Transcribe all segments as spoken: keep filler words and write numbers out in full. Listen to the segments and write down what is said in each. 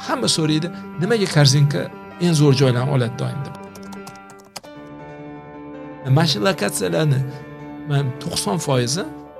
hamma so'raydi, nimaga Korzinka eng zo'r joylarni oladi doim deb. Mana shu lokatsiyalarni men to'qson foiz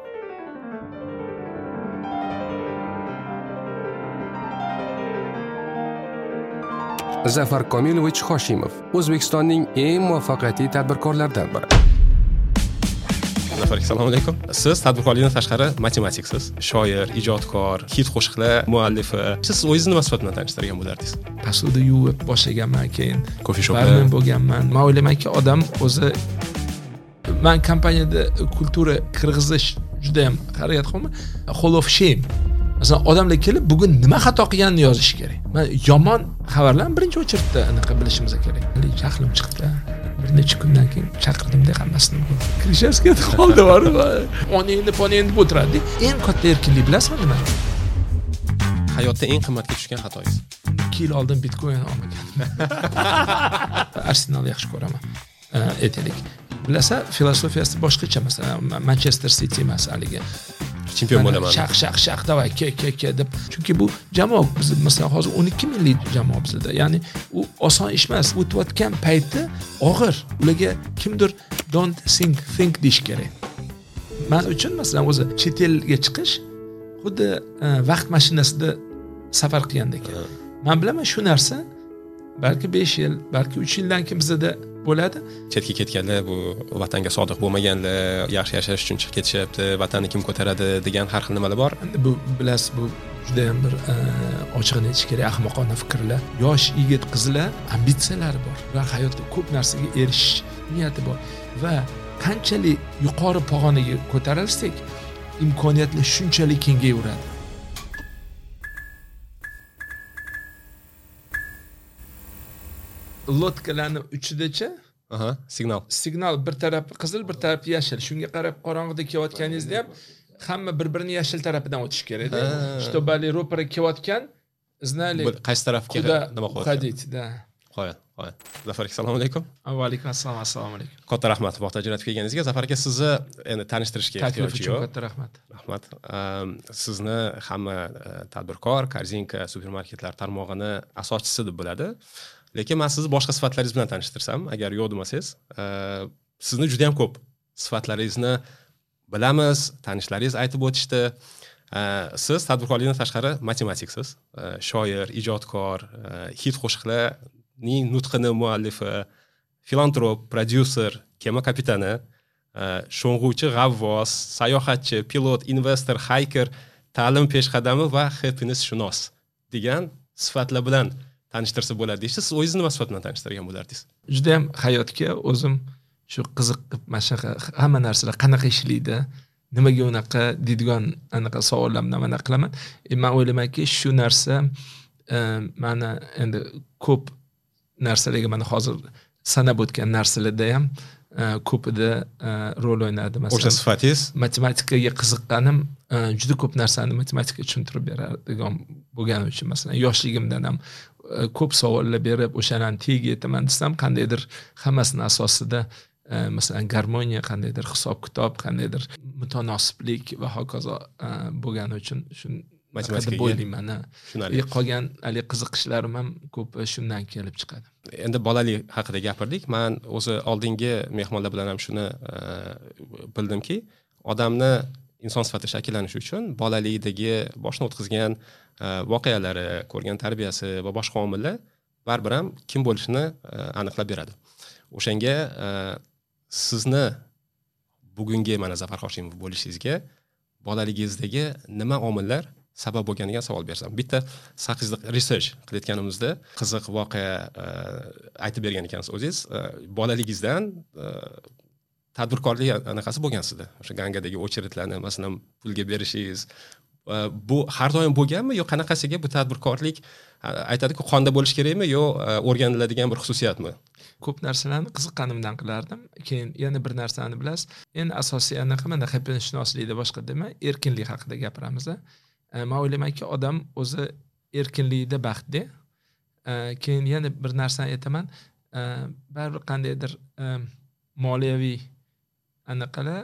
Zafar Komilovich Hoshimov O'zbekistonning eng muvaffaqiyatli tadbirkorlaridan biri. Zafar, assalomu alaykum. Siz tadbirkorlikdan tashqari matematiksiz, shoir, ijodkor, hit qo'shiqlar muallifi. Siz o'zingizni nima sifatida tanishtirgan bo'lardingiz? Posуда yuvib boshlaganman, keyin kofe shopda barmen bo'lganman. Men o'ylaymanki, odam o'zi men kompaniyada kultura kirgizish juda ham harakat qilaman. Hall of Shame. Masalan, odamlar kelib, bugun nima xato qilganini yozish kerak. Men yomon xabarlarni birinchi o'chiribdi, anaqa bilishimiz kerak. Jahlim chiqdi. Bir necha kundan keyin chaqirdimda hammasini. Krishevskiy holda bor. Oningni poningni o'tiradi. Eng katta erkinlik bilasizmi nima? Hayotda eng qimmatga tushgan xatoingiz. ikki yil oldin Bitcoin olmagan. Arsenal yaxshi ko'raman. Aytaylik. Bilasa, filosofiyasi boshqacha, masalan, Manchester City masaligi. Chempion bo'laman. Shaq shaq shaq davay ke ke ke deb. Chunki bu jamoa biz masalan hozir o'n ikki milliy jamoa bizda. Ya'ni u oson ish emas. O'tayotgan payti og'ir. Ularga kimdir don't think think deyish kerak. Men uchun masalan o'zi chet elga chiqish xuddi vaqt mashinasida safar qilgandek. Men bilaman shu narsa balki besh yil, balki uch yildan keyin bizda bo'ladi. Chetga ketganlar, bu vatanga sodiq bo'lmaganlar, yaxshi yashash uchun chiqib ketishyapti, vatanni kim ko'taradi degan har xil nimalar bor. Bu bilasiz, bu juda ham bir ochiqini aytish kerak, ahmoqona fikrlar. Yosh yigit qizlar ambitsiyalari bor va hayotda ko'p narsaga erishish niyati bor va qanchalik yuqori pog'onaga ko'tarilsak, imkoniyatlar shunchalik kengayveradi. Lotkalarning uchidacha aha, signal. Signal bir tarafi qizil, bir tarafi yashil. Shunga qarab qorong'ida kelayotganingizda ham hamma bir-birini yashil tarafidan o'tish kerak. Shtobali ro'para kelayotgan, znali qaysi tarafga nima qo'yadi. Da. Qo'yadi, qo'yadi. Zafar, assalomu alaykum. Va alaykum assalom, assalomu alaykum. Katta rahmat vaqt ajratib kelganingizga. Zafar aka, sizni endi tanishtirishga ehtiyoj yo'q. Katta rahmat. Rahmat. Sizni hamma tadbirkor, Korzinka supermarketlar tarmog'ini asoschisi deb biladi. Lekin men sizni boshqa sifatlaringiz bilan tanishtirsam, agar yo'q demasangiz, sizni juda ham ko'p sifatlaringizni bilamiz, tanishlaringiz aytib o'tishdi. Siz tadbirkorlikdan tashqari matematiksiz, shoir, ijodkor, hit qo'shiqlarning nutqini muallifi, filantrop, prodyuser, kema kapitani, sho'ng'uvchi, g'avvos, sayohatchi, pilot, investor, hayker, ta'lim peshqadami va happiness shunos degan sifatlar bilan tanishtirsa bo'ladi deysiz. Siz o'zingizni nima sifatida tanishtirgan bo'lardingiz? Juda ham hayotga o'zim shu qiziqib mashqa hamma narsalar qanaqa ishlaydi, nimaga unaqa deydigan anaqa savollarni mana qilaman. E, men o'ylaymanki, shu narsa mana endi ko'p narsalarga mana hozir sanab o'tgan narsalarda ham ko'pida rol o'ynadi. Masalan, o'sha sifatingiz matematikaga qiziqqanim juda ko'p narsani matematika tushuntirib beradigan bo'lgani uchun, masalan, yoshligimdan ham ko'p savollar berib, o'shalarni teg etaman desam, qandaydir hammasini asosida masalan garmoniya, qandaydir hisob-kitob, qandaydir mutanosiblik va hokazo bo'lgani uchun shun matematikaga bo'ylayman. E, qolgan ali qiziqishlarim ham ko'p shundan kelib chiqadi. Endi bolalik haqida gapirdik. Men o'zi oldingi mehmonlar bilan ham shuni bildimki, odamni inson sifatida shakllanishi uchun bolalikdagi boshni o'tkazgan voqealari, ko'rgan tarbiyasi va boshqa omillar baribir ham kim bo'lishini aniqlab beradi. O'shanga sizni bugungi mana Zafar Hoshimov bo'lishingizga bolaligingizdagi nima omillar sabab bo'lganiga savol bersam. Bitta sakizlik research qilayotganimizda qiziq voqea aytib bergan ekansiz o'zingiz. Bolaligingizdan tadbirkorlik anaqasi bo'lgan sizda. O'sha gangadagi o'chiritlarni masalan pulga berishingiz bu har doim bo'lganmi yo qanaqasiga bu tadbirkorlik aytadi-ku qonda bo'lish kerakmi yo o'rganiladigan bir xususiyatmi? Ko'p narsalarni qiziqqanimdan qilardim. Keyin yana bir narsani bilasiz, eng asosiy anaqa mana happiness boshqa demay, erkinlik haqida gapiramiz. Men o'ylaymanki, odam o'zi erkinlikda baxtli. Keyin yana bir narsani aytaman, baribir qandaydir moliyaviy anaqalar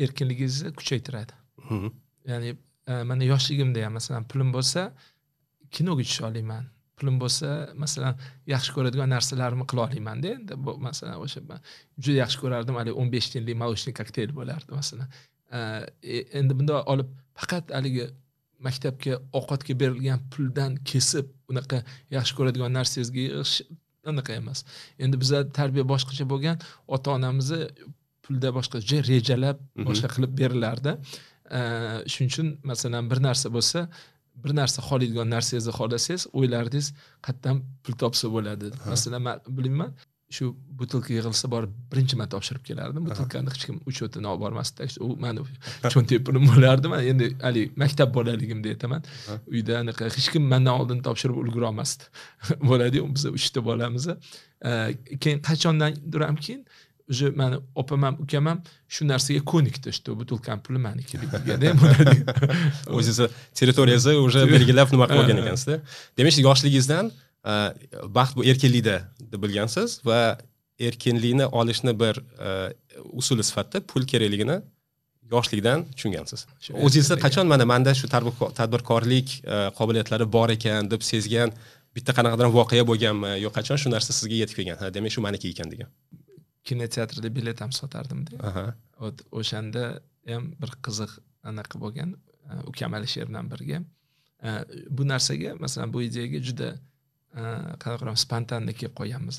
erkinligingizni kuchaytiradi. Ya'ni mana yoshligimda ham masalan pulim bo'lsa, kinoga tusha olaman. Pulim bo'lsa, masalan, yaxshi ko'radigan narsalarimni qila olaman-da. Endi bu masalan o'sha juda yaxshi ko'rardim, hali o'n besh tiyinlik молочный kokteyl bo'lardi masalan. Endi bunda olib faqat haligi maktabga ovqatga berilgan puldan kesib unaqa yaxshi ko'radigan narsangizga yig'ish anaqa emas. Endi bizda tarbiya boshqacha bo'lgan, ota-onamizni pulda boshqacha rejalab, boshqa qilib berilardi. Shuning uchun masalan bir narsa bo'lsa, bir narsa xohlaydigan narsangizni xohlasangiz, o'ylardingiz qayerdan pul topsa bo'ladi. Masalan, men bilmayman, shu butilka yig'ilsa borib birinchi marta topshirib kelardim. Butilkani hech kim uchotini olib bormasdi. U meni cho'ntak pulim bo'lardi. Men endi hali maktab bolaligimda aytaman. Uyda anaqa hech kim mendan oldin topshirib ulgura olmasdi. Bo'ladi-yu, biz uchta bolamiz. Keyin qachondandir ham keyin уже meni opam ham ukam ham shu narsaga ko'nikdi, что butilkan puli meniki deganda ham bo'ladi. O'zingiz territoriyangizni уже belgilab nima qilgan ekansiz-da. Demak, yoshligingizdan baxt bu erkinlikda deb bilgansiz va erkinlikni olishni bir usuli sifatida pul kerakligini yoshlikdan tushungansiz. O'zingizda qachon mana menda shu tadbirkorlik qobiliyatlari bor ekan deb sezgan bitta qanaqadir voqea bo'lganmi, yo qachon shu narsa sizga yetib kelgan? Ha, demak shu meniki ekan degan. Kinoteatrda bilet ham sotardim-da. Aha. O'shanda ham bir qiziq anaqa bo'lgan, ukam Alisher bilan birga. Bu narsaga, masalan, bu ideyaga juda qanaqaroq spontanda kelib qolganmiz.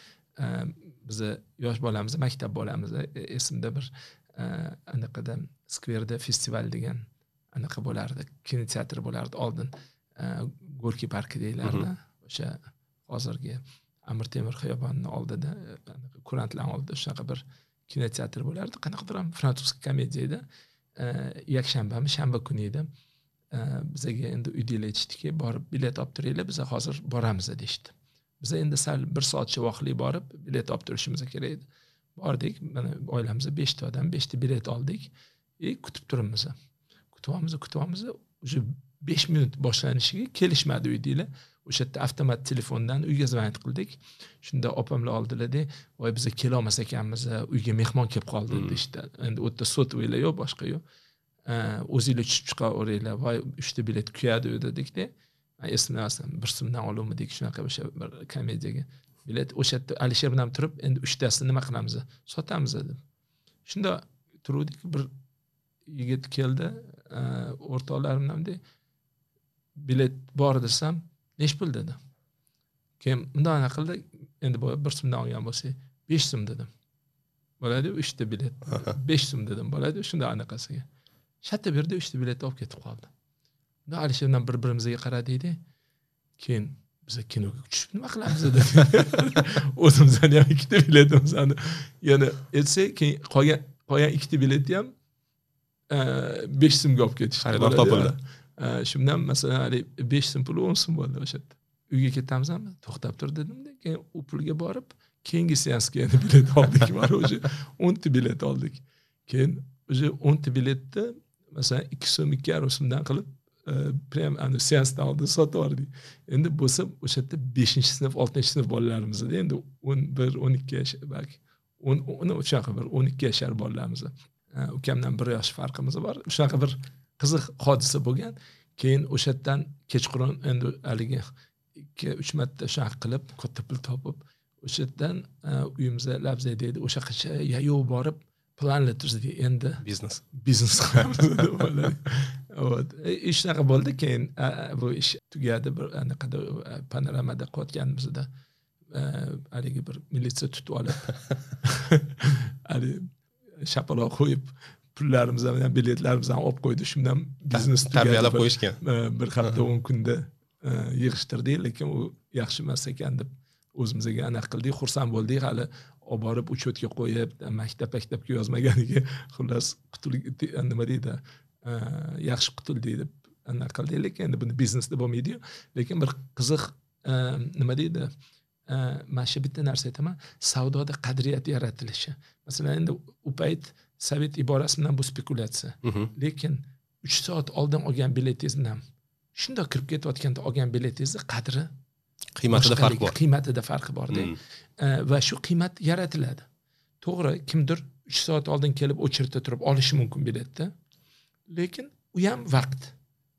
Biz yosh bolamiz, maktab bolamiz, esimda bir anaqada skverda festival degan anaqa bo'lardi, kinoteatr bo'lardi oldin. Gorki parki deylardi. O'sha hozirgi Amir Temur xiyobonining oldida, kurantlar oldida shunaqa bir kinoteatr bo'lardi. Qanaqadir ham fransuz komediya edi. Yakshanbami, shanba kuni edi. Bizga endi uydagilar aytishdiki, borib bilet olib turinglar, biz hozir boramiz deyishdi. Biz endi sal bir soatcha vaqtli borib bilet olib turishimiz kerak edi. Bordik, mana oilamizda besh ta odam, besh ta bilet oldik. E kutib turibmiz. Kutyapmiz, kutyapmiz. O'sha besh minut boshlanishiga kelishmadi uydagilar. O'sha yerda avtomat telefondan uyga zvonit qildik. Shunda opamlar oldilarda, "Voy, biz kela olmas ekanmiz, uyga mehmon kelib qoldi" deydi. Endi u yerda sotuvlar yo'q, boshqa yo'q. O'zinglar tushib chiqaveringlar, voy uchta bilet kuyadi dedikda. Men esimdan bir so'mdan oluvmidik shunaqa o'sha bir komediyaga. Bilet o'sha yerda Alisher bilan turib, endi uchtasini nima qilamiz? Sotamiz dedim. Shunda turdik, bir yigit keldi, o'rtoqlarimdan de bilet bor desam, "Nech pul?" dedi. Keyin bunday ana qildi, endi bu bir so'mdan olgan bo'lsa, besh so'm dedim. Bo'ladi, uchta bilet. besh so'm dedim, bo'ladi, shunda anaqasiga. Shatta berdi, uchta bilet olib ketib qoldi. Unda Alisher bilan bir-birimizga qaradik-da. Keyin biz kinoga tushib nima qilamiz dedi. O'zimizdan ham ikkita biletimizni yana etsak, keyin qolgan qolgan ikkita biletni ham besh so'mga olib ketishdi. Xaridor topildi. Shundan masalan, hali besh so'm pul o'n so'm bo'ldi o'sha yerda. Uyga ketamizmi? To'xtab tur dedim-da, keyin u pulga borib, keyingi seansga yana bilet oldik. Mana o'sha o'n ta bilet oldik. Keyin o'sha o'n ta biletni masalan ikki so'm, ikki yarim so'mdan qilib prem ana seansdan oldin sotib yubordik. Endi bo'lsa o'sha yerda beshinchi sinf, oltinchi sinf bolalarimizda endi o'n bir o'n ikki yosh balki o'n o'shaqa bir o'n ikki yashar bolalarimiz. Ukamdan bir yosh farqimiz bor. Shunaqa bir qiziq hodisa bo'lgan. Keyin o'sha yerdan kechqurun endi haligi ikki uch marta shunaqa qilib, katta pul topib, o'sha yerdan uyimizga labzay deydi, o'sha qacha yayov borib planlar tuzdik. Endi biznes. Biznes qilamiz deb o'yladik. Вот. Ish shunaqa bo'ldi. Keyin bu ish tugadi, bir anaqada panoramada qotganimizda haligi bir militsiya tutib olib, hali shapaloq qo'yib pullarimizni bilan biletlarimizni olib qo'ydi. Shundan biznes tarbiyalab qo'yishgan. Bir hafta o'n kunda yig'ishtirdik, lekin u yaxshi emas ekan deb o'zimizga aniq qildik, xursand bo'ldik. Hali olib borib uchotga qo'yib, maktab maktabga yozmaganiga xullas qutuldik, nima deydi, yaxshi qutuldik deb aniq qildik. Lekin endi buni biznesda bo'lmaydi-yu. Lekin bir qiziq nima deydi, mana shu bitta narsa aytaman, savdoda qadriyat yaratilishi. Masalan, endi u payt Sovet iborasi bilan bu spekulyatsiya. Lekin uch soat oldin olgan biletingiz bilan shunday kirib ketayotganda olgan biletingizni qadri, qiymatida farq bor. Qiymatida farqi bor-da. Va shu qiymat yaratiladi. To'g'ri, kimdir uch soat oldin kelib o'chirta turib olishi mumkin biletni. Lekin u ham vaqt.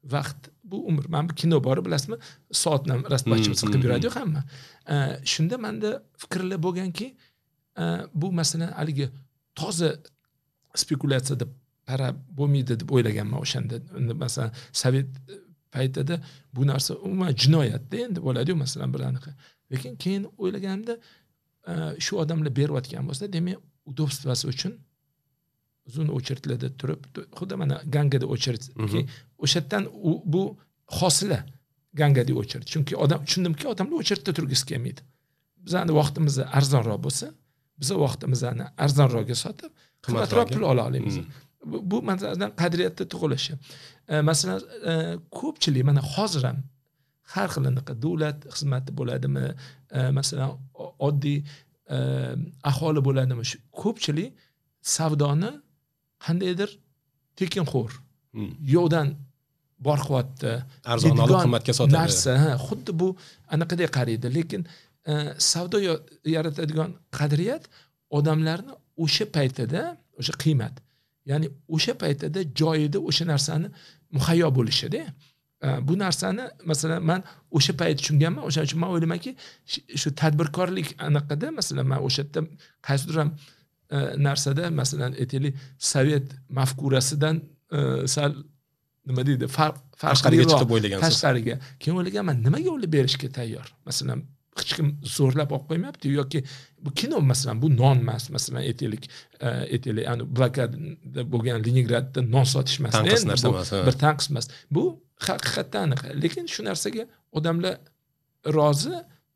vaqt bu umr. Men bu kino bor bilasizmi? Soatni rasbachib siqib yuradi hamma. Shunda menda fikrlar bo'lganki, bu masalan haligi toza spekulatsiya deb para bo'lmaydi deb o'ylaganman o'shanda. Masalan, Sovet paytida bu narsa umuman jinoyatda endi bo'ladi-yu masalan bir aniq. Lekin keyin o'ylaganimda shu odamlar berayotgan bo'lsa, demak, udobstvasi uchun uzun o'chirtlarda turib, xuddi mana Gangada o'chirt. O'shadan bu hosila Gangada o'chirt. Chunki odam tushundimki, odamlar o'chirtda turgisi kelmaydi. Bizning vaqtimiz arzonroq bo'lsa, biz vaqtimizni arzonroqga sotib, qimmatroq pul ola olamiz. Bu, bu masalan qadriyatda tug'ilishi. Masalan, ko'pchilik mana hozir ham har xil davlat xizmati bo'ladimi, masalan oddiy aholi bo'ladimi, ko'pchilik savdoni qandaydir tekinxo'r yo'qdan bor qilyapti, arzon olib qimmatga sotadi narsa, xuddi bu anaqadek qaraydi. Lekin savdo yaratadigan qadriyat odamlarni o'sha paytida, o'sha qiymat, ya'ni o'sha paytida joyida o'sha narsani muhayyo bo'lishida. Bu narsani masalan men o'sha payt tushunganman. O'shaning uchun men o'ylaymanki, shu tadbirkorlik anaqada masalan men o'sha yerda qaysidir ham narsada masalan aytaylik Sovet mafkurasidan sal nima deydi, farqlariga chiqib o'ylagansiz. Tashqariga. Keyin o'ylaganman, nimaga ular berishga tayyor? Masalan, hech kim zo'rlab olib qo'ymayapti yoki bu kino masalan bu non emas, masalan aytaylik, aytaylik ani blokada bo'lgan Leningradda non sotish emas, bir tanqis emas. Bu haqiqatan, lekin shu narsaga odamlar rozi,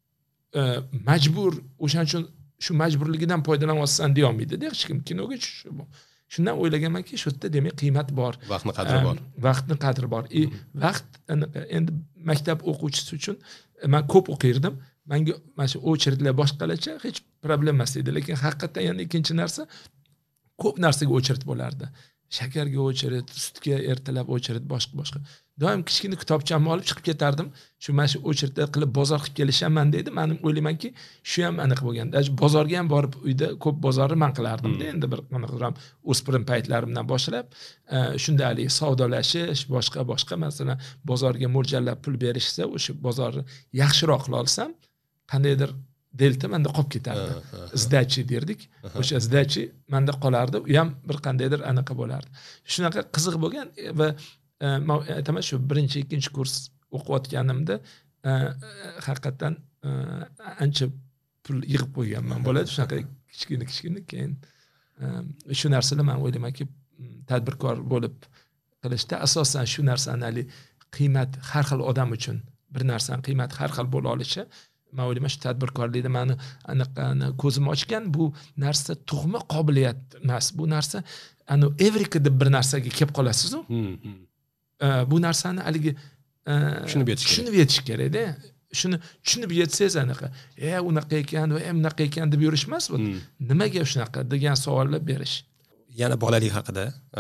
majbur, o'shaning uchun shu majburligidan foydalanyapsan deya olmaydi-da hech kim kinoga tushishi bu. Shundan o'ylaganmanki, shu yerda demak qiymat bor, vaqtni qadri bor. Vaqtni qadri bor. E, vaqt endi maktab o'quvchisi uchun men ko'p o'qirdim. Menga mana shu o'chirtlar boshqalarcha hech problem emas edi, lekin haqiqatan yana ikkinchi narsa, ko'p narsaga o'chirt bo'lardi. Shakarga o'chirt, sutga ertalab o'chirt, boshqa boshqa. Doim kichkina kitobchamni olib chiqib ketardim. Shu mana shu o'chirtda qilib bozor qilib kelishaman dedi. Men o'ylaymanki, shu ham aniq bo'lgan. Bozorga ham borib uyda ko'p bozorni men qilardim-da. Endi bir qanaqadir o'spirin paytlarimdan boshlab, shundaylik savdolashish, boshqa boshqa masalan bozorga mo'ljallab pul berishsa, o'sha bozorni yaxshiroq qila olsam, qandaydir delta menda qolib ketardi. Izdachi derdik. O'sha izdachi menda qolardi. U ham bir qandaydir anaqa bo'lardi. Shunaqa qiziq bo'lgan va men aytaman, shu birinchi, ikkinchi kurs o'qiyotganimda haqiqatan ancha pul yig'ib qo'yganman bo'ladi. Shunaqa kichkina-kichkina keyin shu narsalar men o'ylaymanki, tadbirkor bo'lib qilishda asosan shu narsani qiymat har xil odam uchun bir narsani qiymati har xil bo'la olishi, men o'ylayman shu tadbirkorlikda meni anaqani ko'zimni ochgan. Bu narsa tug'ma qobiliyat emas. Bu narsa ana Evrika deb bir narsaga kelib qolasiz-ku. Bu narsani haligi tushunib yetish kerak. Tushunib yetish kerak-da. Shuni tushunib yetsangiz anaqa, "E, unaqa ekan va ham unaqa ekan" deb yurishmas bu. Nimaga shunaqa degan savollar berish. Yana bolalik haqida,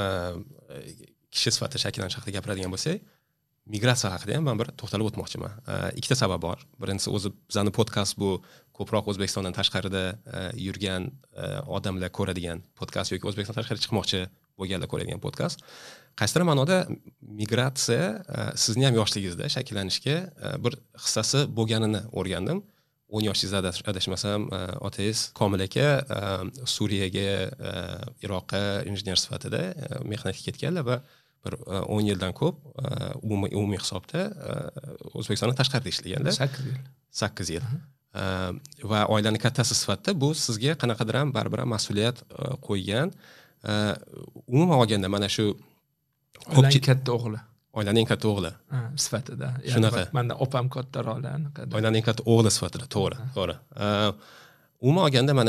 kishi sifatida shakllanish haqida gapiradigan bo'lsak, migratsiya haqida ham men bir to'xtalib o'tmoqchiman. Ikkita sabab bor. Birinchisi, o'zi bizning podkast bu ko'proq O'zbekistondan tashqarida yurgan odamlar ko'radigan podkast yoki O'zbekistondan tashqariga chiqmoqchi bo'lganlar ko'radigan podkast. Qaysidir ma'noda migratsiya sizning ham yoshligingizda shakllanishga bir hissasi bo'lganini o'rgandim. o'n yoshingizda adashmasam, otangiz Komil aka Suriyaga, Iroqqa injener sifatida mehnatga ketganlar va bir o'n yildan ko'p umumiy umumiy hisobda O'zbekistondan tashqarida ishlaganlar. sakkiz yil. sakkiz yil. Va oilaning kattasi sifatida bu sizga qanaqadir ham baribir mas'uliyat qo'ygan. Umuman olganda mana shu oilaning katta o'g'li. Oilaning katta o'g'li. Ha, sifatida. Shunaqa. Menda opam kattaroq anaqa. Oilaning katta o'g'li sifatida, to'g'ri, to'g'ri. Umuman olganda mana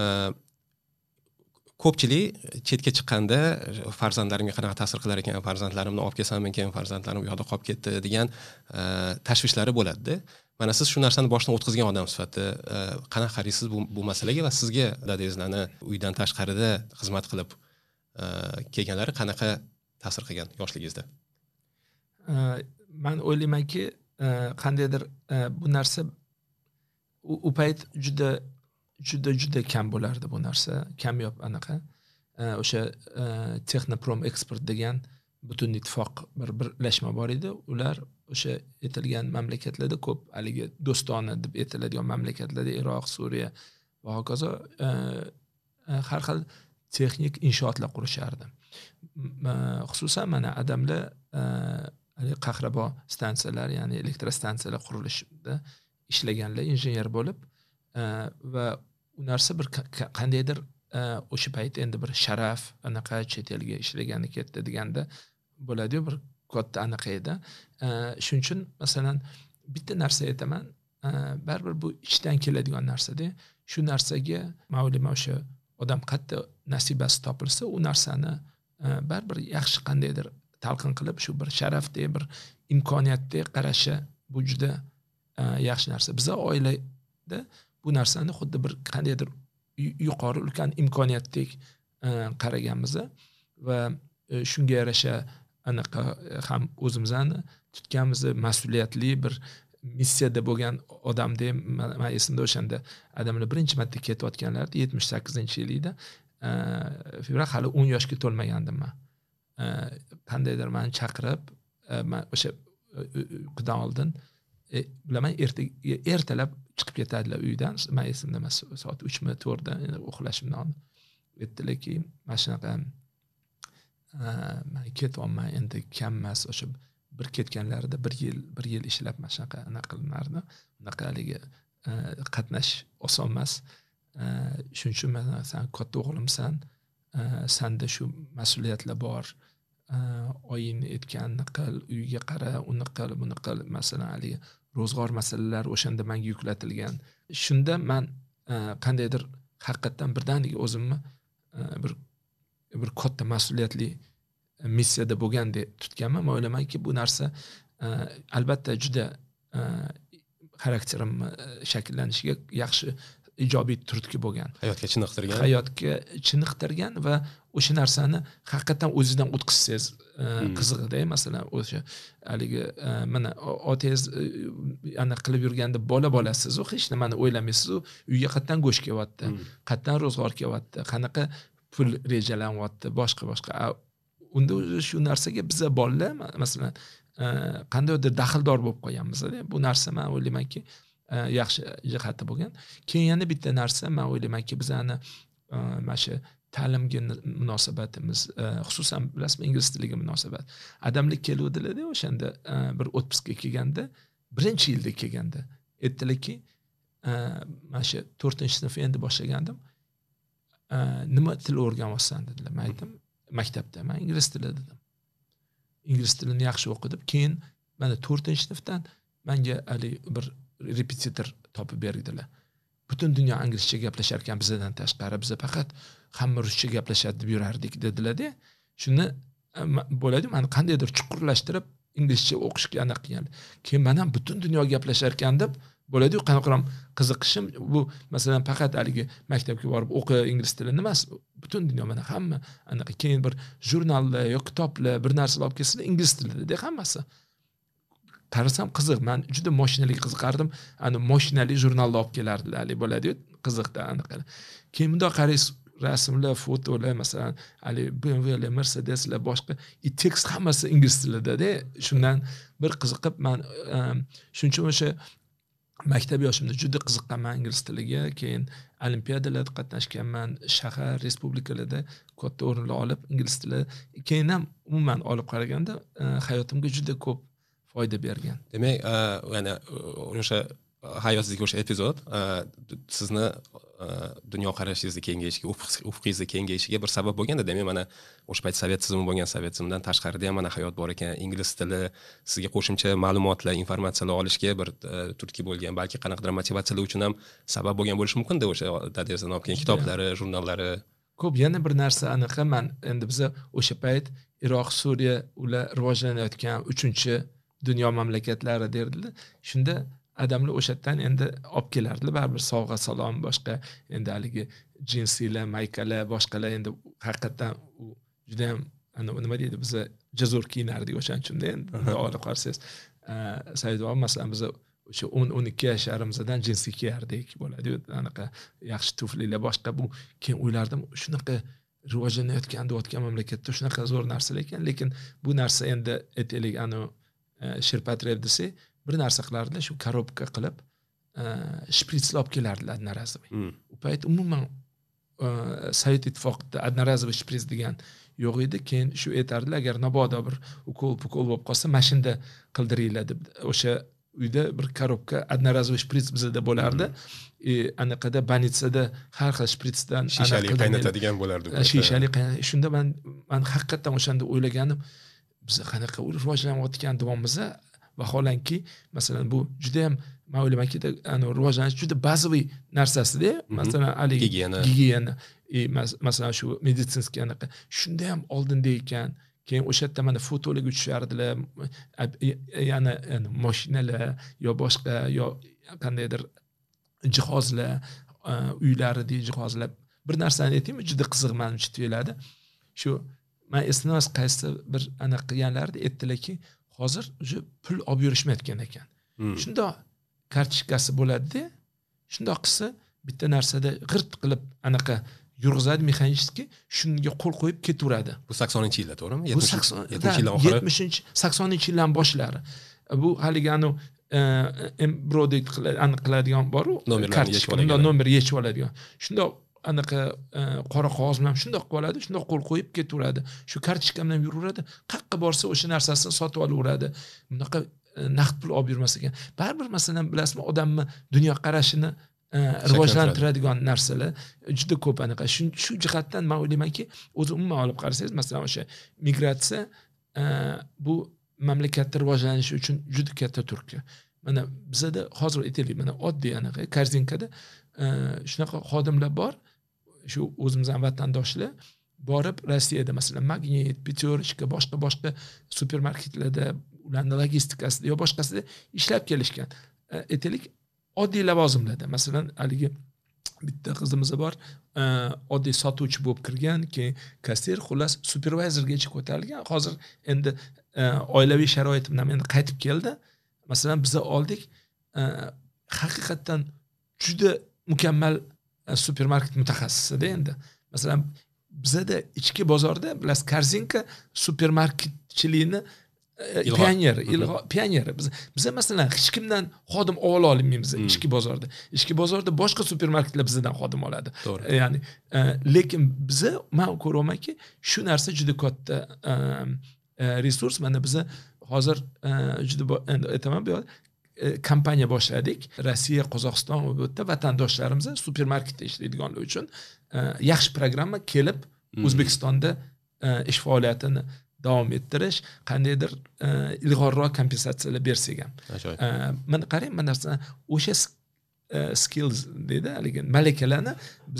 ko'pchilik chetga chiqqanda farzandlarimga qanaqa ta'sir qilar ekan, farzandlarimni olib kelsammikin, farzandlarim u yoqda qolib ketdi degan tashvishlari bo'ladi-da. Mana siz shu narsani boshdan o'tkazgan odam sifatida qanaqa qaraysiz bu, bu masalaga va sizga dadangizlarni uydan tashqarida xizmat qilib kelganlari qanaqa ta'sir qilgan yoshligingizda? Men o'ylaymanki, qandaydir bu narsa u payt juda juda juda kam bo'lardi bu narsa, kamyob anaqa. O'sha Texnoprom Export degan butun ittifoq bir birlashma bor edi. Ular o'sha aytilgan mamlakatlarda ko'p haligi do'stona deb aytiladigan mamlakatlarda Iroq, Suriya va hokazo har xil texnik inshootlar qurishardi. Xususan mana adamlar Qahrabo stansiyalar, ya'ni elektrostansiyalar qurilishida ishlaganlar injener bo'lib va u narsa bir qandaydir o'sha payt endi bir sharaf anaqa chet elga ishlagani ketdi deganda bo'ladi-yu, bir katta anaqa edi. Shuning uchun masalan bitta narsa aytaman, baribir bu ichdan keladigan narsa-da. Shu narsaga ma'lum o'sha odam qatta nasibasi topilsa, u narsani baribir yaxshi qandaydir talqin qilib, shu bir sharafdek, bir imkoniyatdek qarashi bu juda yaxshi narsa. Biz oilada bu narsani xuddi bir qandaydir yuqori ulkan imkoniyatdek qaraganmiz va shunga yarasha anaqa ham o'zimizni tutganmiz, mas'uliyatli bir missiyada bo'lgan odamdek. Men esimda o'shanda adamlar birinchi marta ketayotganlarida yetmish sakkizinchi yilda fevral hali o'n yoshga to'lmagandim men. Qandaydir meni chaqirib, men o'sha uyqudan oldin bilaman ertalab chiqib ketadilar uydan. Men esimda emas, soat uch mi to'rt da uxlashimdan oldin aytdilarki, mana shunaqa men ketyapman endi, kam emas, o'sha bir ketganlarida bir yil bir yil ishlab mana shunaqa anaqa qilinardi. Unaqa haligi qatnash oson emas. Shuning uchun men sen katta o'g'limsan, senda shu mas'uliyatlar bor. Oying aytganini qil, uyga qara, uni qil, buni qil. Masalan, haligi ro'zg'or masalalari o'shanda menga yuklatilgan. Shunda men qandaydir haqiqatan birdaniga o'zimni bir bir katta mas'uliyatli missiyada bo'lgandek tutganman. Men o'ylaymanki, bu narsa albatta juda xarakterim shakllanishiga yaxshi ijobiy turtki bo'lgan. Hayotga chiniqtirgan. Hayotga chiniqtirgan va o'sha narsani haqiqatan o'zingizdan o'tkazsangiz qizig'ida, masalan, o'sha haligi mana otangiz ana qilib yurganda bola bolasiz, u hech nimani o'ylamaysiz, u uyga qayerdan go'sht kelyapti, qayerdan ro'zg'or kelyapti, qanaqa pul rejalanyapti, boshqa boshqa. Unda shu narsaga biz bolalar masalan qandaydir daxldor bo'lib qolganmiz-da. Bu narsa men o'ylaymanki yaxshi jihati bo'lgan. Keyin yana bitta narsa, men o'ylaymanki bizani mana shu ta'limga munosabatimiz, xususan bilasizmi, ingliz tiliga munosabat. Adamlar keluvdilar-da, o'shanda bir o'ttizga kelganda, birinchi yilda kelganda aytdilarki, mana shu to'rtinchi sinf endi boshlagandim. Nima til o'rganyapsan dedilar. Men aytdim, maktabda men ingliz tili dedim. Ingliz tilini yaxshi o'qidim. Keyin mana to'rtinchi sinfdan menga ali bir repetitor topib berdilar. Butun dunyo inglizcha gaplashar ekan bizdan tashqari, biz faqat hamma ruscha gaplashadi deb yurardik dedilar-da. Shuni bo'ladi, meni qandaydir chuqurlashtirib inglizcha o'qishga aniq qilgan. Keyin men ham butun dunyo gaplashar ekan deb bo'ladi-yu, qanaqaram qiziqishim bu, masalan, faqat haligi maktabga borib o'qi ingliz tilini emas, butun dunyo mana hamma anaqa. Keyin bir jurnallar yo kitoblar bir narsa olib kelsa ingliz tilida hammasi. Qarasam qiziq, men juda mashinalarga qiziqardim. Ana mashinali jurnallar olib kelardilar, hali bo'ladi-yu, qiziqda aniq. Keyin bundoq qaraysiz, rasmlar, fotolar, masalan, hali B M W'lar, Mercedeslar, boshqa tekst hammasi ingliz tilida-da. Shundan bir qiziqib men shuning uchun o'sha maktab yoshimda juda qiziqqanman ingliz tiliga. Keyin olimpiadalarda qatnashganman, shahar respublikalarda katta o'rinlar olib ingliz tili. Keyin ham umuman olib qaraganda hayotimga juda ko'p foyda bergan. Demak, yana o'sha hayotingizdagi o'sha epizod sizni dunyo qarashingizni kengayishiga, ufqingizni kengayishiga bir sabab bo'lganda, demak, mana o'sha payt sovet tizimi bo'lgan, sovet tizimidan tashqarida ham mana hayot bor ekan, ingliz tili sizga qo'shimcha ma'lumotlar, informatsiyalar olishga bir turtki bo'lgan, balki qanaqadir motivatsiyalar uchun ham sabab bo'lgan bo'lishi mumkin-da, o'sha dadangizdan olib kelgan kitoblari, jurnallari. Ko'p. Yana bir narsa aniq, men endi biz o'sha payt Iroq, Suriya ular rivojlanayotgan uchinchi dunyo mamlakatlari derdilar. Shunda adamlar o'shadan endi olib kelardilar, baribir sovg'a salom, boshqa endi haligi jinsilar, maykalar, boshqalar. Endi haqiqatan u juda ham nima deydi, biz jazur kiyinardik o'shanchunda. Endi olib qarsangiz, Saidov masalan biz o'sha o'n o'n ikki yashlarimizdan jinsi kiyardik, bo'ladi-yu, anaqa yaxshi tuflilar, boshqa. Bu keyin o'ylardim, shunaqa rivojlanayotgan deyotgan mamlakatda shunaqa zo'r narsalar ekan, lekin bu narsa endi aytaylik anu shirpatrev desa bir narsa qilardilar, shu korobka qilib shpritslar olib kelardilar adnorazoviy. U payt umuman Sovet ittifoqida adnorazoviy shprits degan yo'q edi. Keyin shu aytardilar, agar mabodo bir ukol pukol bo'lib qolsa mashinada qildiringlar deb. O'sha uyda bir korobka adnorazoviy shprits bizda bo'lardi. E, anaqada banitsada har xil shpritsdan shishali qaynatadigan bo'lardi. Shishali qaynat. Shunda men men haqiqatan o'shanda o'ylaganim, biz qanaqa rivojlanayotgan deyapmiz. Vaholanki, masalan, bu juda ham men o'ylaymanki, ana rivojlanish juda bazaviy narsasida, masalan, ali gigiyena. Gigiyena, e, masalan, shu meditsinskiy anaqa shunda ham oldinda ekan. Keyin o'sha yerda mana fotolik uchishardilar, yana mashinalar yo boshqa yo qandaydir jihozlar, uylaridagi jihozlar. Bir narsani aytaymi, juda qiziq men uchun tuyuladi. Shu men esnamas qaysi bir anaqa qilganlarida aytdilarki, hozir o'sha pul olib yurishmayotgan ekan. Shunda kartochkasi bo'ladi-da, shunda qilsa bitta narsada g'irt qilib anaqa yurg'izadi mexanistki, shunga qo'l qo'yib ketaveradi. Bu saksoninchi yillar, to'g'rimi? yetmishinchi yillar oxiri. yetmishinchi saksoninchi yillar boshlari. Bu haligi anu embroidery qiladigan bor-u, kartochka, nomer yechib oladigan. Shunda anaqa qora qog'oz bilan shundoq qiladi, shundoq qo'l qo'yib ketaveradi. Shu kartochka bilan yuraveradi, qayerga borsa o'sha narsasini sotib olaveradi. Bunaqa naqd pul olib yurmas ekan. Baribir masalan bilasizmi, odamni dunyo qarashini rivojlantiradigan narsalar juda ko'p anaqa. Shu shu jihatdan men o'ylaymanki, o'zi umuman olib qarasangiz, masalan, o'sha migratsiya bu mamlakatning rivojlanishi uchun juda katta turtki. Mana bizda hozir aytaylik, mana oddiy anaqa Korzinkada shunaqa xodimlar bor, shu o'zimizning vatandoshlar borib Rossiyada masalan Magnit, Peterishka, boshqa boshqa supermarketlarda, ularning logistikasida yo boshqasida ishlab kelishgan. Aytaylik, oddiy lavozimlarda, masalan, haligi bitta qizimiz bor, oddiy sotuvchi bo'lib kirgan, keyin kassir, xullas supervizorgacha ko'tarilgan. Hozir endi oilaviy sharoitim bilan endi qaytib keldi. Masalan, biz oldik, haqiqatan juda mukammal supermarket mutaxassisida endi. Masalan, bizda ichki bozorda bilas Korzinka supermarketchilikni pioner, pioner. Biz biz masalan hech kimdan xodim ola olmaymiz ichki bozorda. Ichki bozorda boshqa supermarketlar bizdan xodim oladi. Ya'ni lekin biz men ko'ramanki, shu narsa juda katta resurs. Mana biz hozir juda endi aytaman, bu kompaniya boshladik. Rossiya, Qozog'iston va bu yerda vatandoshlarimiz supermarketda ishlaydiganlar uchun yaxshi programma kelib O'zbekistonda ish faoliyatini davom ettirish, qandaydir ilg'orroq kompensatsiyalar bersak ham. Mana qarang, mana o'sha skills deydi, haligi malakalarni biz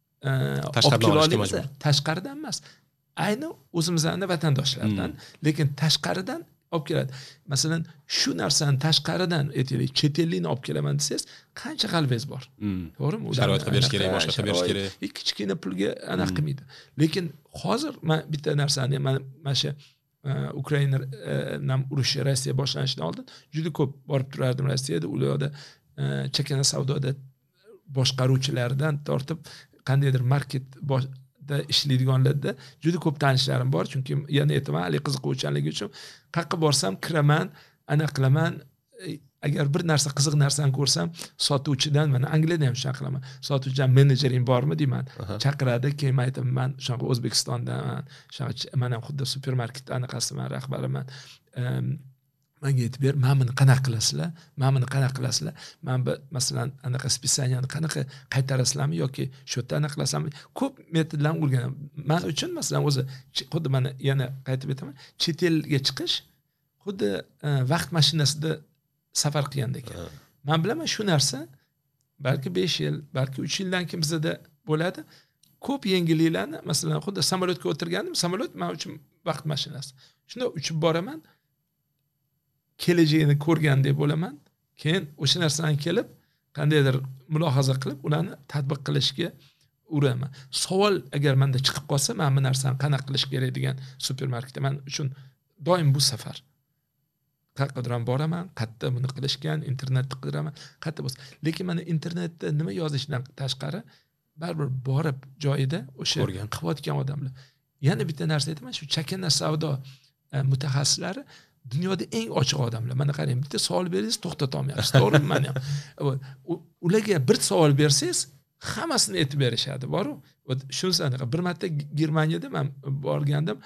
tashqaridan tashqaridan emas, ayni o'zimizning vatandoshlardan, lekin tashqaridan olib keladi. Masalan, shu narsani tashqaridan aytaylik, chet ellikni olib kelaman desangiz, qancha qalbingiz bor. To'g'rimi? Sharoitga berish kerak, boshqa berish kerak. Kichkina pulga aniq qilmaydi. Lekin hozir men bitta narsani, mana shu Ukraina nam urushi Rossiya boshlanishidan oldin juda ko'p borib turardim Rossiyada. Ularda chakana savdoda boshqaruvchilardan tortib qandaydir market da ishlaydiganlarda juda ko'p tanishlarim bor, chunki yana aytaman, hali qiziquvchanligi uchun qayerga borsam kiraman, ana qilaman. Agar bir narsa qiziq narsani ko'rsam, sotuvchidan, mana Angliyada ham shunday qilaman. Sotuvchidan menejering bormi deyman. Chaqiradi, keyin aytaman, men shunaqa O'zbekistondan, shunaqa men ham xuddi supermarket anaqasiman, rahbariman. Menga aytib ber, men buni qanaqa qilasizlar? Men buni qanaqa qilasizlar? Men masalan anaqa spisaniyani qanaqa qaytarasizlarmi yoki shu yerda anaqa qilasanmi? Ko'p metodlarni o'rganaman. Men uchun masalan o'zi xuddi mana yana qaytib aytaman, chet elga chiqish xuddi vaqt mashinasida safar qilgandek. Men bilaman shu narsa balki besh yil, balki uch yildan keyin bizda bo'ladi. Ko'p yengilliklarni, masalan, xuddi samolyotga o'tirganim, samolyot men uchun vaqt mashinasi. Shunda uchib boraman, kelajagini ko'rgandek bo'laman. Keyin o'sha narsani kelib, qandaydir mulohaza qilib, ularni tatbiq qilishga uraman. Savol agar menda chiqib qolsa, men bu narsani qanaqa qilish kerak degan supermarketda men uchun doim bu safar. Qayerga boraman, qayerda buni qilishgan, internetda qidiraman, qayerda bo'lsa. Lekin mana internetda nima yozishdan tashqari baribir borib joyida o'sha Ko'rgan. qilayotgan odamlar. Yana bitta narsa aytaman, shu chakana savdo e, mutaxassislari dunyoda eng ochiq odamlar. Mana qarang, bitta savol beringiz to'xtata olmayapsiz. To'g'rimi mana? Ularga bir savol bersangiz, hammasini aytib berishadi, boru. Shunisi bir marta Germaniyada men borgandim,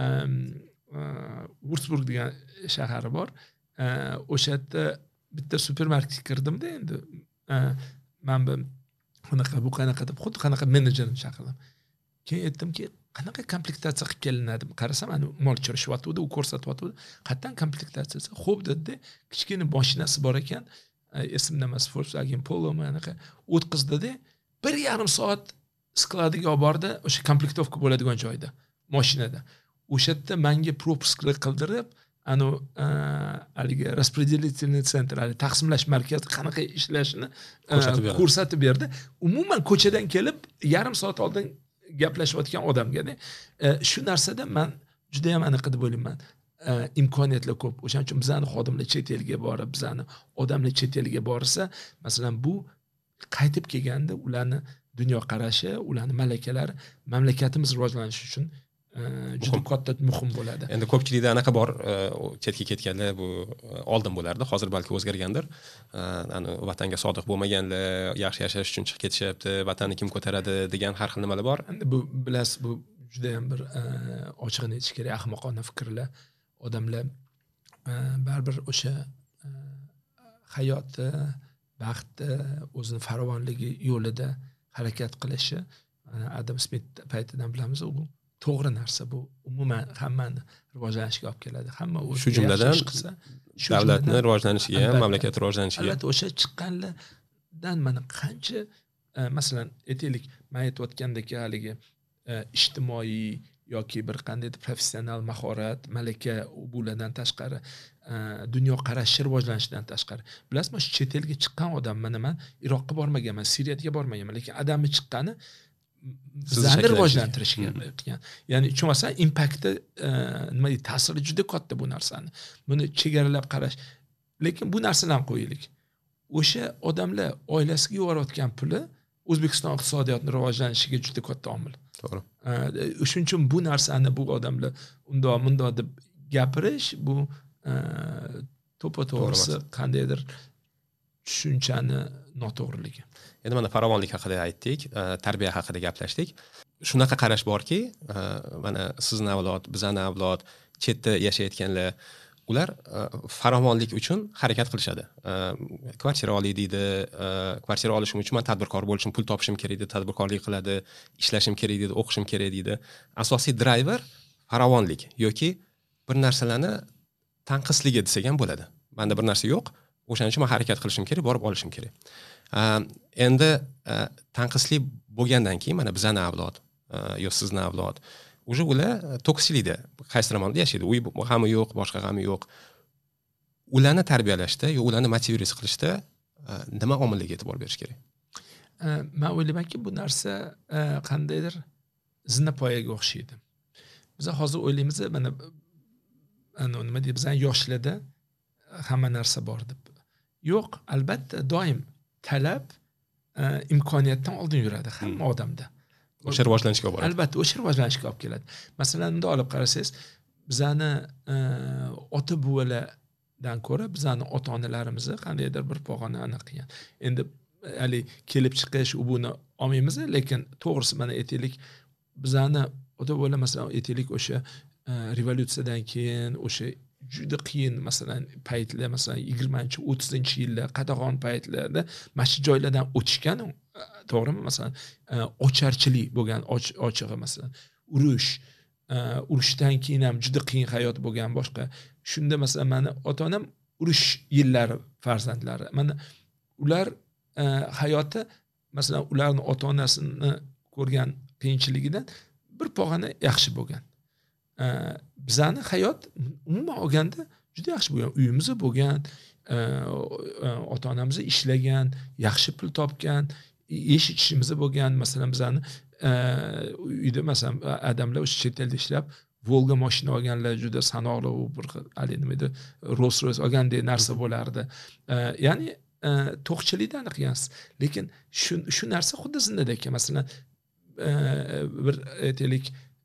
Wurzburg degan shahar bor. O'sha yerda bitta supermarketga kirdimda, endi men bu qanaqa bu qanaqa deb xuddi qanaqa menejerni chaqirdim. Keyin aytdimki, qanaqa komplektatsiya qilib kelinadi? Qarasam, ana mol chirishyapti, u ko'rsatyapti. Qatdan komplektatsiyasi? Xo'p dedi, kichkina mashinasi bor ekan, esimda emas, Volkswagen Polo anaqa o'tqizdida bir yarim soat skladiga olib bordi, o'sha komplektovka bo'ladigan joyda, mashinada. O'sha yerda menga propiska qildirib, ana haligi распределительный центр, taqsimlash markazi qanaqa ishlashini ko'rsatib berdi. Umuman ko'chadan kelib yarim soat oldin gaplashayotgan odamga-da shu narsada men juda ham aniq deb o'ylayman. Imkoniyatlar ko'p. O'shaning uchun bizani xodimlar chet elga borib, bizani odamlar chet elga borsa, masalan, bu qaytib kelganda ularni dunyo qarashi, ularni malakalari mamlakatimiz rivojlanishi uchun juda katta muhim bo'ladi. Endi ko'pchilikda anaqa bor, chetga ketganlar bu oldin bo'lardi, hozir balki o'zgargandir. Ani vatanga sodiq bo'lmaganlar, yaxshi yashash uchun chiqib ketishyapti, vatanni kim ko'taradi degan har xil nimalar bor. Endi bu bilasiz, bu juda ham bir ochiqini aytish kerak, ahmoqona fikrlar. Odamlar baribir o'sha hayoti, baxti, o'zini farovonligi yo'lida harakat qilishi, Adam Smith paytidan bilamiz, u to'g'ri narsa. Bu umuman hammani rivojlanishiga olib keladi. Hamma o'zi shu jumladan qilsa, davlatni rivojlanishiga ham, mamlakat rivojlanishiga. Albatta, o'sha chiqqanlardan mana qancha, masalan, aytaylik, men aytayotgandek haligi ijtimoiy yoki bir qanday professional mahorat, malaka bulardan tashqari, dunyo qarashi rivojlanishidan tashqari. Bilasizmi, shu chet elga chiqqan odam, mana men Iroqqa bormaganman, Siriyaga bormaganman, lekin adamni chiqqani bizani rivojlantirishga qilgan. Ya'ni tushunmasan, impakti, nima deydi, ta'siri juda katta bu narsani. Buni chegaralab qarash. Lekin bu narsadan qo'yaylik. O'sha odamlar oilasiga yuborayotgan puli O'zbekiston iqtisodiyotining rivojlanishiga juda katta omil. To'g'ri. Shuning uchun bu narsani bu odamlar undoq mundoq deb gapirish, bu to'pa-to'g'risi qandaydir tushunchani noto'g'riligi. Endi mana farovonlik haqida aytdik, tarbiya haqida gaplashdik. Shunaqa qarash borki, mana sizning avlod, bizning avlod, chetda yashayotganlar, ular farovonlik uchun harakat qilishadi. Kvartira olay deydi, kvartira olishim uchun men tadbirkor bo'lishim, pul topishim kerak deydi, tadbirkorlik qiladi, ishlashim kerak deydi, o'qishim kerak deydi. Asosiy driver farovonlik yoki bir narsalarni tanqisligi desak ham bo'ladi. Menda bir narsa yo'q, o'shaning uchun men harakat qilishim kerak, borib olishim kerak. Endi tanqislik bo'lgandan keyin mana bizning avlod yo sizning avlod уже ular to'kislikda qaysi tomonda yashaydi, uy g'ami yo'q, boshqa g'ami yo'q. Ularni tarbiyalashda yo ularni motivatsiya qilishda nima omillarga e'tibor berish kerak? Men o'ylaymanki, bu narsa qandaydir zinapoyaga o'xshaydi. Biz hozir o'ylaymiz, mana nima deydi, bizning yoshlarda hamma narsa bor deb. Yo'q, albatta doim talab imkoniyatdan oldin yuradi hamma odamda. O'sha rivojlanishga olib boradi. Albatta, o'sha rivojlanishga olib keladi. Masalan, unda olib qarasangiz, bizani ota buvalardan ko'ra bizani ota-onalarimizni qandaydir bir pog'ona aniq qilgan. Endi hali kelib chiqish u buni olmaymiz, lekin to'g'risi mana aytaylik, bizani ota buvalar masalan aytaylik o'sha revolyutsiyadan keyin o'sha juda qiyin masalan paytlar, masalan yigirmanchi o'ttizinchi yillar qadag'on paytlarda mana shu joylardan o'tishgan, to'g'rimi? Masalan ocharchilik bo'lgan, ochig'i masalan urush, urushdan keyin ham juda qiyin hayot bo'lgan boshqa. Shunda masalan meni ota-onam urush yillari farzandlari. Mana ular hayoti masalan ularning ota-onasini ko'rgan qiyinchiligidan bir pog'ona yaxshi bo'lgan. Bizani hayot umuman olganda juda yaxshi bo'lgan. Uyimiz bo'lgan, ota-onamiz ishlagan, yaxshi pul topgan, yesh ichishimiz bo'lgan. Masalan bizani uyda masalan adamlar o'sha chet elda ishlab Volga mashina olganlar, juda sanoqli, u bir hali nima edi, Rolls Royce olgandek narsa bo'lardi. Ya'ni to'qchilikda aniq qilgansiz. Lekin shu shu narsa xuddi zindada ekan. Masalan, bir aytaylik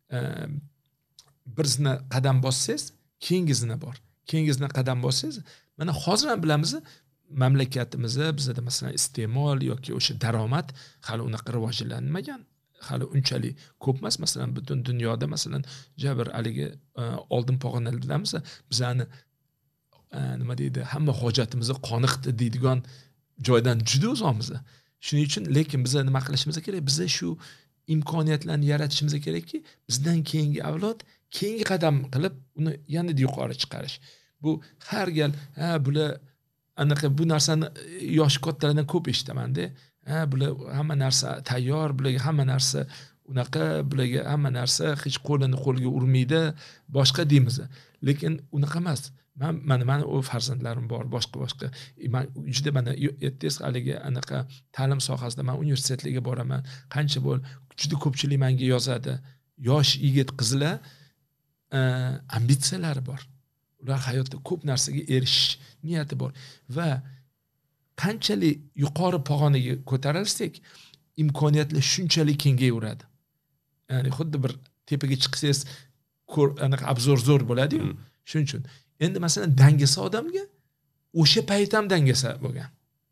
bir zina qadam bossangiz, keyingi zina bor. Keyingi zina qadam bossangiz, mana hozir ham bilamiz, mamlakatimizda bizda masalan iste'mol yoki o'sha daromad hali unaqa rivojlanmagan. Hali unchalik ko'p emas. Masalan, butun dunyoda masalan jabr haligi oldin pog'onalarimiz bizani nima deydi, hamma hojatimizni qoniqdi deydigan joydan juda uzoqmiz. Shuning uchun lekin biz nima qilishimiz kerak? Biz shu imkoniyatlarni yaratishimiz kerakki, bizdan keyingi avlod keyingi qadam qilib uni yanada yuqori chiqarish. Bu har gal ha bular anaqa bu narsani yosh kattalardan ko'p eshitaman-da. Ha bular hamma narsa tayyor, bularga hamma narsa unaqa, bularga hamma narsa hech qo'lini qo'lga urmaydi, boshqa deymiz. Lekin unaqa emas. Men mana mana o farzandlarim bor, boshqa boshqa. Men juda mana ertasi haligi anaqa ta'lim sohasida men universitetlarga boraman. Qancha bo'l juda ko'pchilik menga yozadi. Yosh yigit qizlar ambitsiyalari bor. Ular hayotda ko'p narsaga erishish niyati bor va qanchalik yuqori pog'onaga ko'tarilsak, imkoniyatlar shunchalik kengayveradi. Ya'ni xuddi bir tepaga chiqsangiz, anaqa obzor zo'r bo'ladi-ku. Shuning uchun endi masalan dangasa odamga o'sha payt ham dangasa bo'lgan.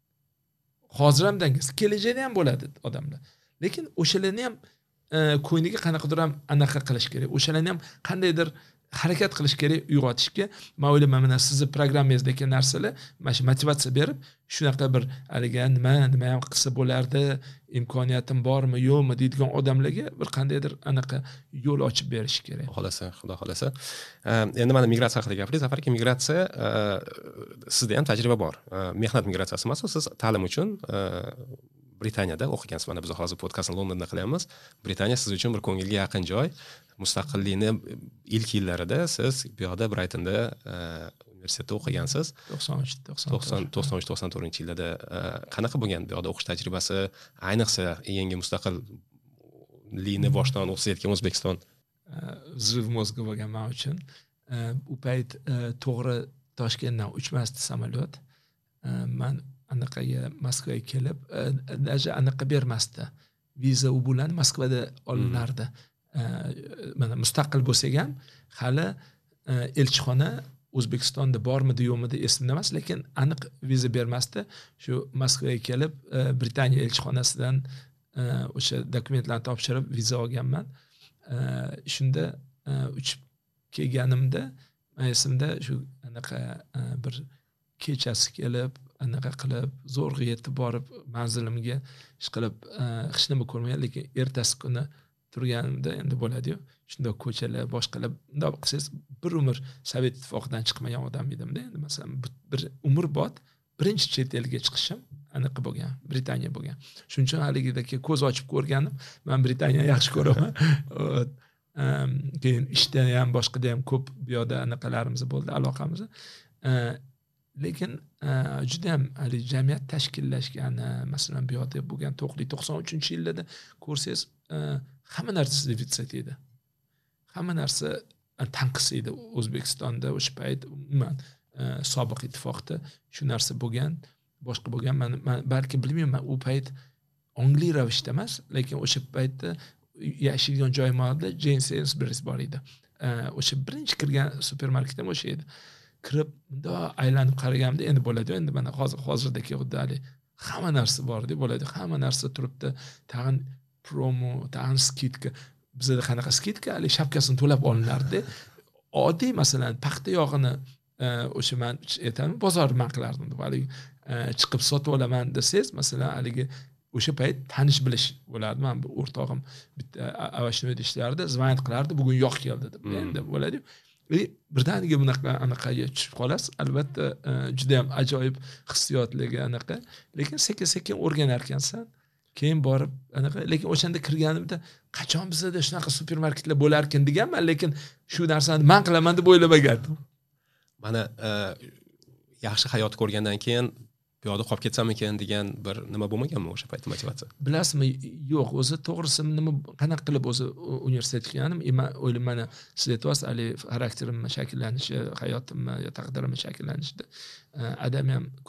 Hozir ham dangasa, kelajakda ham bo'ladi odamlar. Lekin o'shalarni ham ko'yniga qanaqadir ham anaqa qilish kerak. O'shalarni ham qandaydir harakat qilish kerak, uyg'otishga. Men o'ylayman, mana sizni programmangizdagi narsalar mana shu motivatsiya berib, shunaqa bir haligi nima nima ham qilsa bo'lardi, imkoniyatim bormi, yo'qmi deydigan odamlarga bir qandaydir anaqa yo'l ochib berish kerak. Xolasa, xudo xolasa. Endi mana migratsiya haqida gapirdik. Zafar aka, migratsiya sizda ham tajriba bor. Mehnat migratsiyasi emas, siz ta'lim uchun Britaniyada o'qigansiz. Mana biz hozir podkastni Londonda qilyapmiz. Britaniya siz uchun bir ko'ngilga yaqin joy. Mustaqillikni ilk yillarida siz bu yoqda Brightonda universitetda o'qigansiz. to'qson uch to'qson to'rtinchi yillarda qanaqa bo'lgan bu yoqda o'qish tajribasi, ayniqsa yangi mustaqillikni boshdan o'tkazayotgan O'zbekiston? Zriv mozga bo'lgan men uchun. U payt to'g'ri Toshkentdan uchmasdi samolyot. Men anaqaga Moskvaga kelib, даже anaqa bermasdi. Viza u bilan Moskvada olinardi. Mana mustaqil bo'lsak ham hali elchixona O'zbekistonda bormidi yo'qmidi esimda emas, lekin aniq viza bermasdi. Shu Moskvaga kelib Britaniya elchixonasidan o'sha dokumentlarni topshirib viza olganman. Shunda uchib kelganimda esimda shu anaqa bir kechasi kelib anaqa qilib zo'rg'a yetib borib manzilimga ish qilib hech nima ko'rmagan, lekin ertasi kuni turganimda endi bo'ladi-yu. Shunda ko'chalar boshqalar bunday qilsangiz bir umr Sovet ittifoqidan chiqmagan odam edimda. Endi masalan bir umrbod birinchi chet elga chiqishim anaqa bo'lgan, Britaniya bo'lgan. Shuning uchun haligidagi ko'z ochib ko'rganim, men Britaniyani yaxshi ko'raman. Keyin ishda ham boshqada ham ko'p bu yoqda anaqalarimiz bo'ldi, aloqamiz. Lekin juda ham hali jamiyat tashkillashgani, masalan bu yoqda bo'lgan to'qson uchinchi yillarda ko'rsangiz, hamma narsa defitsit edi. Hamma narsa tanqis edi O'zbekistonda o'sha payt, umuman sobiq ittifoqda shu narsa bo'lgan, boshqa bo'lgan. Men balki bilmayman, u payt ongli ravishda emas, lekin o'sha paytda yashaydigan joyimda Jane Sainsbury's bor edi. O'sha birinchi kirgan supermarket ham o'sha edi. Kirib, bunda aylanib qaraganimda endi bo'ladi, endi mana hozir hozirdagi xuddi hali hamma narsa bor deb bo'ladi, hamma narsa turibdi. Tag'in promo, tag'in skidka. Bizda qanaqa skidka, hali shapkasini to'lab olinardi. Oddiy masalan paxta yog'ini o'sha men aytaman, bozorda man qilardim deb, hali chiqib sotib olaman desangiz, masalan haligi o'sha payt tanish bilish bo'lardi. Men bir o'rtog'im bitta avashnoyda ishlardi, zvaynt qilardi, bugun yo'q keldi deb. Endi bo'ladi. Birdaniga bunaqa anaqaga tushib qolasiz. Albatta juda ham ajoyib hissiyotlarga anaqa, lekin sekin-sekin o'rganar ekansan. Keyin borib anaqa, lekin o'shanda kirganimda qachon bizda shunaqa supermarketlar bo'lar ekan deganman, lekin shu narsani men qilaman deb o'ylamagandim. Mana yaxshi hayot ko'rgandan keyin bu yoqda qolib ketsam ekan degan bir nima bo'lmaganmi o'sha payt motivatsiya? Bilasizmi, yo'q, o'zi to'g'risi nima qanaqa qilib o'zi universitetga kelganim, men o'ylayman, mana siz aytyapsiz, hali xarakterim shakllanishi, hayotim yo taqdirim shakllanishida adam ham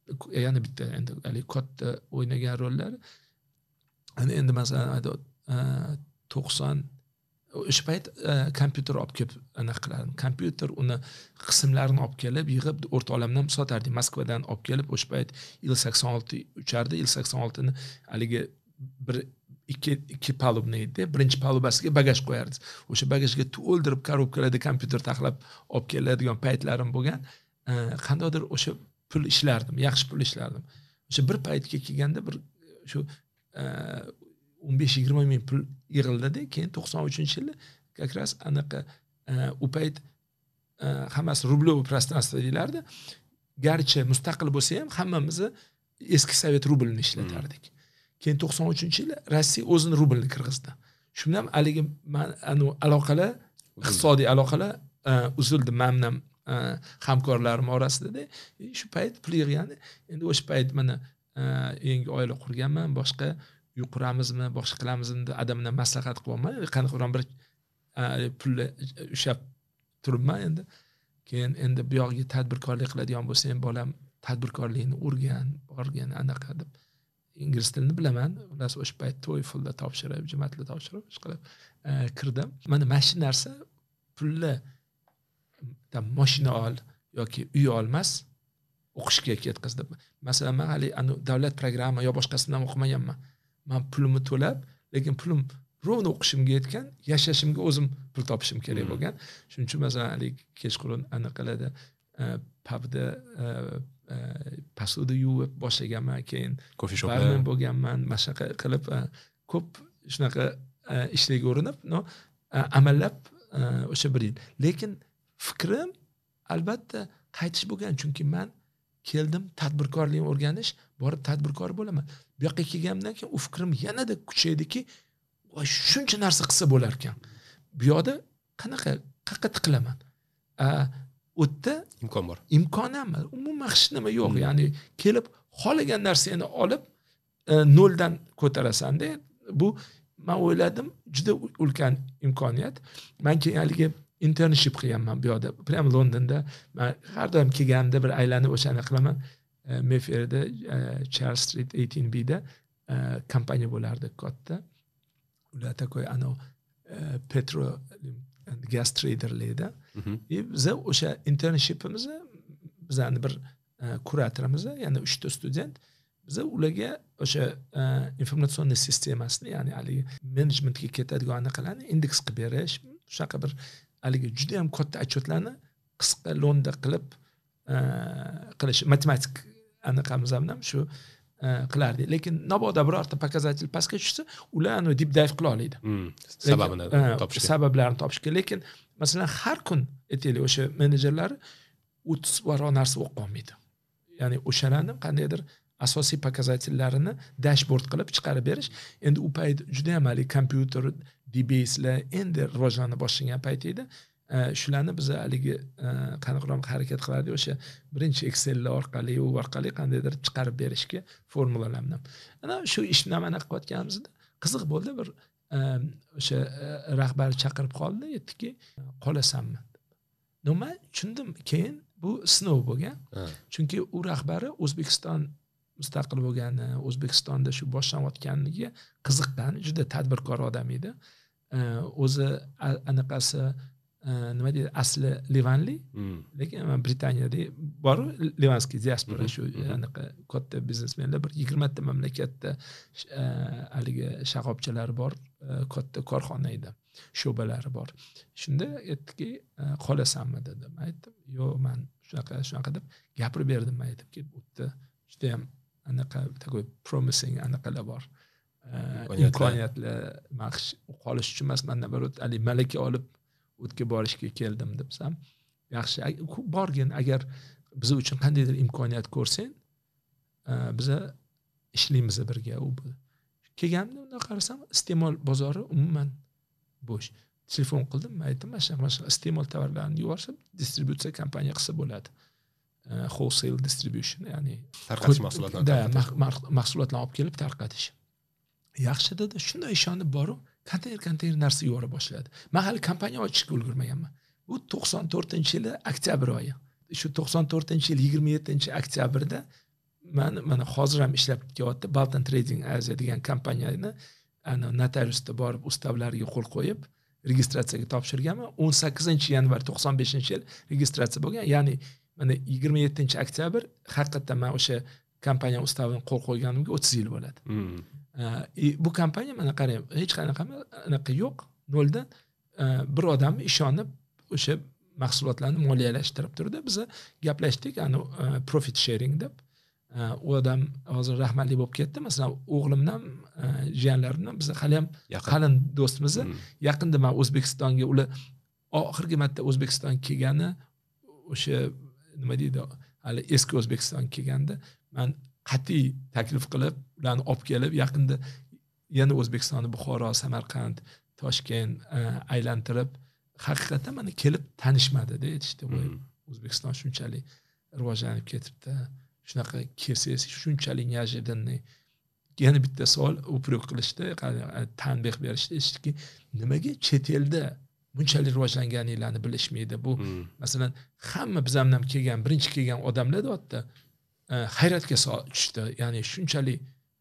yana bitta endi haligi katta o'ynagan rollari ana endi masalan to'qson o'sha payt kompyuter olib kelib anaqa qilardim. Kompyuter uni qismlarini olib kelib yig'ib o'rta olamdan sotardik. Moskvadan olib kelib o'sha payt il sakson olti uchardi. il sakson olti ni haligi bir ikki ikki palubni edi. Birinchi palubasiga bagaj qo'yardik. O'sha bagajga to'ldirib korobkalarda kompyuter taxlab olib keladigan paytlarim bo'lgan. Qandaydir o'sha pul ishlardim, yaxshi pul ishlardim. O'sha bir paytga kelganda bir shu o'n besh yigirma ming pul yig'ildi-da, keyin to'qson uchinchi yili как раз anaqa u payt hammasi rublyoviy пространство deylardi. Garchi mustaqil bo'lsa ham hammamizni eski sovet rublini ishlatardik. Keyin to'qson uchinchi yili Rossiya o'zini rublini kirgizdi. Shundan haligi anu aloqalar, iqtisodiy aloqalar uzildi mamnam hamkorlarim orasida-da. Shu payt pul yig'gani, endi o'sha payt mana yangi oila qurganman, boshqa uy quramizmi, boshqa qilamizmi deb adamdan maslahat qilyapman. Qanaqa biron bir pulni ushlab turibman endi. Keyin endi bu yoqga tadbirkorlik qiladigan bo'lsam, bolam tadbirkorlikni o'rgan, borgan anaqa deb. Ingliz tilini bilaman. Ular o'sha payt TOEFLda topshirib, jimatli topshirib, ish qilib kirdim. Mana mana shu narsa pulni mashina ol yoki uy olmas, o'qishga ketkazdi. Masalan, men hali davlat programma yo boshqasidan o'qimaganman. Men pulimni to'lab, lekin pulim rovna o'qishimga yetgan, yashashimga o'zim pul topishim kerak bo'lgan. Shuning uchun masalan, hali kechqurun anaqalarda pubda pasuda yuvib boshlaganman, keyin kofe shopda barmen bo'lganman, mashaqa qilib ko'p shunaqa ishlarga urinib, no amallab o'sha bir yil. Lekin fikrim albatta qaytish bo'lgan, chunki men keldim tadbirkorlikni o'rganish, borib tadbirkor bo'laman. Bu yoqqa kelganimdan keyin u fikrim yanada kuchaydiki, voy shuncha narsa qilsa bo'lar ekan. Bu yoqda qanaqa qayerga tiqilaman? A o'tda imkon bor. Imkon ham umuman hech nima yo'q. Ya'ni kelib xohlagan narsani olib noldan ko'tarasan-da. Bu men o'yladim, juda ulkan imkoniyat. Men keyin haligi internship qilganman bu yoqda. Prям Londonda men har doim kelganimda bir aylanib o'shani qilaman. Mayfairda Charles Street eighteen B da kompaniya bo'lardi katta. Ular takoy ano petro gas traderlarda. Biz o'sha internshipimizni bizani bir kuratorimiz, ya'ni uch ta student biz ularga o'sha informatsion sistemasini, ya'ni haligi menejmentga ketadigan anaqalarni indeks qilib berish, shunaqa bir haligi juda ham katta отчетlarni qisqa lo'nda qilib qilish, matematik anaqamiz ham shu qilardi. Lekin naboda birorta показатель pastga tushsa, ular uni deep dive qila oladi. Sababini topishga. Sabablarini topishga. Lekin masalan har kun aytaylik o'sha menejerlar o'ttiz barobar narsa o'qib olmaydi. Ya'ni o'shalarni qandaydir asosiy показательlarini dashbord qilib chiqarib berish. Endi u payt juda ham hali kompyuter, DBA'slar endi rivojlana boshlagan payt edi. Shularni biz haligi qanaqaroq harakat qilardik, o'sha birinchi Excel orqali, u orqali qandaydir chiqarib berishga formulalarni. Ana shu ishni mana qilayotganimizda qiziq bo'ldi. Bir o'sha rahbar chaqirib qoldi, aytdiki, qolasanmi? Nima tushundim, keyin bu sinov bo'lgan. Chunki u rahbari O'zbekiston mustaqil bo'lgani, O'zbekistonda shu boshlanayotganiga qiziqqan, juda tadbirkor odam edi. O'zi anaqasi nima deydi, asli Livanli, lekin Britaniyada bor livanskiy diaspora, shu anaqa katta biznesmenlar, bir yigirma ta mamlakatda haligi shag'obchalari bor, katta korxona edi, sho'balari bor. Shunda aytdiki, qolasanmi dedim. Aytdim, yo'q, men shunaqa shunaqa deb gapirib berdim. Aytibki, bu yerda juda ham anaqa takoy promising anaqalar bor. Imkoniyatlar maxsh qolish uchun emas, mendan bir hali malaka olib o'tga borishga keldim debsam, yaxshi, borgin, agar biz uchun qandaydir imkoniyat ko'rsang, biz ishlaymiz birga. U kelganimda unda qarasam, iste'mol bozori umuman bo'sh. Telefon qildim, aytdim, mana shu iste'mol tovarlarini yuborsa, distributsiya kompaniya qilsa bo'ladi. Wholesale distribution, ya'ni tarqatish mahsulotlarini mahsulotlarni olib kelib tarqatish. Yaxshi dedi, shunday ishonib borib, konteyner-konteyner narsa yubora boshladi. Men hali kompaniya ochishga ulgurmaganman. Bu to'qson to'rtinchi yili oktyabr oyi. Shu to'qson to'rtinchi yil yigirma yettinchi oktyabrda man mana hozir ham ishlab ketyapti Baltan Trading Asia degan kompaniyani ana notariusda borib ustavlariga qo'l qo'yib registratsiyaga topshirganman. o'n sakkizinchi yanvar to'qson beshinchi yil registratsiya bo'lgan. Ya'ni mana yigirma yettinchi oktyabr haqiqatan men o'sha kompaniya ustavini qo'l qo'yganimga o'ttiz yil bo'ladi. Hmm. E, bu kompaniya mana qarang, hech qanaqa anaqa yo'q, noldan bir odam ishonib o'sha mahsulotlarni moliyalashtirib turdi. Biz gaplashdik, ana profit sharing deb. U odam hozir rahmatli bo'lib ketdi. Masalan, o'g'limdan, jiyanlarimdan biz hali ham qalin do'stmiz. Hmm. Yaqinda men O'zbekistonga ular oxirgi marta O'zbekistonga kelgani o'sha nima deydi, hali eski O'zbekistonga kelganda men qat'iy taklif qilib, ularni olib kelib, yaqinda yana O'zbekistonni Buxoro, Samarqand, Toshkent aylantirib, haqiqatan mana kelib tanishmadi-da, aytishdi, voy O'zbekiston shunchalik rivojlanib ketibdi. Shunaqa kelsangiz shunchalik неожиданный. Yana bitta savol upruk qilishdi, tanbeh berishdi, aytishdiki, nimaga chet elda bunchalik rivojlanganinglarni bilishmaydi? Bu hmm. masalan hamma bizamdan kelgan, birinchi kelgan odamlar deyapti, hayratga tushdi. Ya'ni shunchalik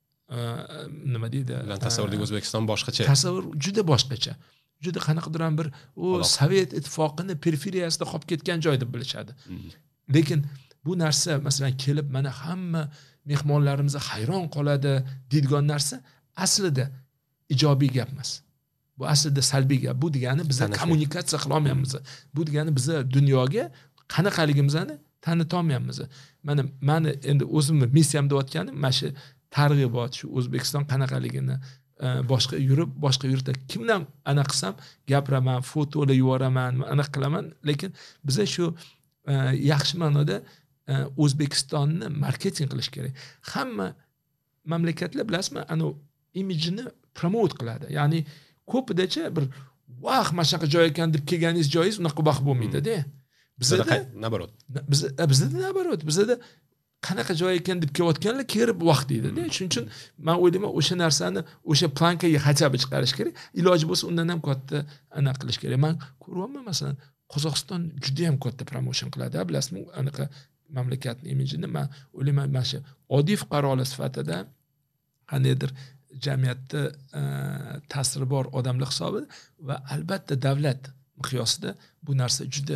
nima deydi? Ular tasavvurdagi O'zbekiston boshqacha. Tasavvur juda boshqacha. Juda qanaqadir ham bir u Sovet ittifoqini periferiyasida qolib ketgan joy deb bilishadi. Hmm. Lekin bu narsa masalan kelib mana hamma mehmonlarimiz hayron qoladi deydigan narsa aslida ijobiy gap emas. Bu aslida salbiy gap. Bu degani biz kommunikatsiya qila olmayapmiz. Bu degani biz dunyoga qanaqaligimizni tanita olmayapmiz. Mana meni endi o'zimni missiyam deyotganim mana shu targ'ibot, shu O'zbekiston qanaqaligini boshqa yurib, boshqa yurtda kimdan ana qilsam gapiraman, fotolar yuboraman, ana qilaman, lekin biz shu yaxshi ma'noda O'zbekistonni marketing qilish kerak. Hamma mamlakatlar bilasizmi, ana imijini promote qiladi. Ya'ni ko'pidacha bir vah mashaqa joy ekan deb kelganingiz joyingiz unaqa vaqt bo'lmaydi-da. Bizda nabarot. Biz bizda nabarot. Bizda qanaqa joy ekan deb kelayotganlar kelib vaqt deydi-da. Shuning uchun men o'ylayman, o'sha narsani o'sha plankaga hajab chiqarish kerak. Iloji bo'lsa undan ham katta ana qilish kerak. Men ko'ryapman, masalan, Qozog'iston juda ham katta promotion qiladi, bilasizmi? Anaqa mamlakatning imijini men o'ylayman, mana shu oddiy fuqarolar sifatida qandaydir jamiyatda ta'siri bor odamlar hisobida va albatta davlat miqyosida bu narsa juda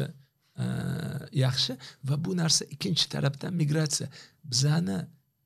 yaxshi va bu narsa ikkinchi tarafdan migratsiya. Bizani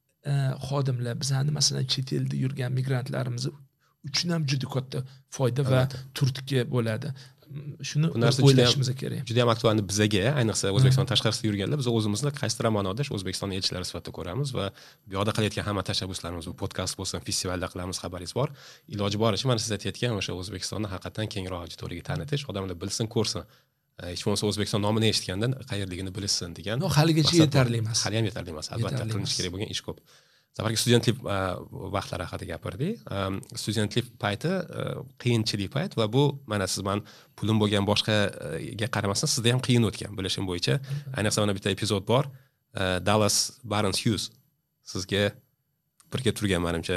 xodimlar, bizani masalan chet elda yurgan migrantlarimiz uchun ham juda katta foyda va turtki bo'ladi. Shuni o'ylashimiz kerak. Juda ham aktualni bizaga, ayniqsa O'zbekiston tashqarisida yurganlar, biz o'zimizni qaysidir ma'noda O'zbekiston elchilari sifatida ko'ramiz va bu yoqda qilayotgan hamma tashabbuslarimiz, bu podkast bo'lsin, festivalda qilamiz, xabaringiz bor. Iloji boricha mana siz aytayotgan o'sha O'zbekistonni haqiqatan kengroq auditoriyaga tanitish, odamlar bilsin, ko'rsin. Hech bo'lmasa O'zbekiston nomini eshitgandan qayerligini bilsin degan. No, haligacha yetarli emas. Hali ham yetarli emas. Albatta qilinish kerak bo'lgan ish ko'p. Zafarga studentlik vaqtlari haqida gapirdik. Studentlik payti qiyinchilik payt va bu mana siz men pulim bo'lgan boshqaga qaramasdan sizda ham qiyin o'tgan bilishim bo'yicha. Ayniqsa mana bitta epizod bor. Dallas Barnes Hughes sizga birga turgan menimcha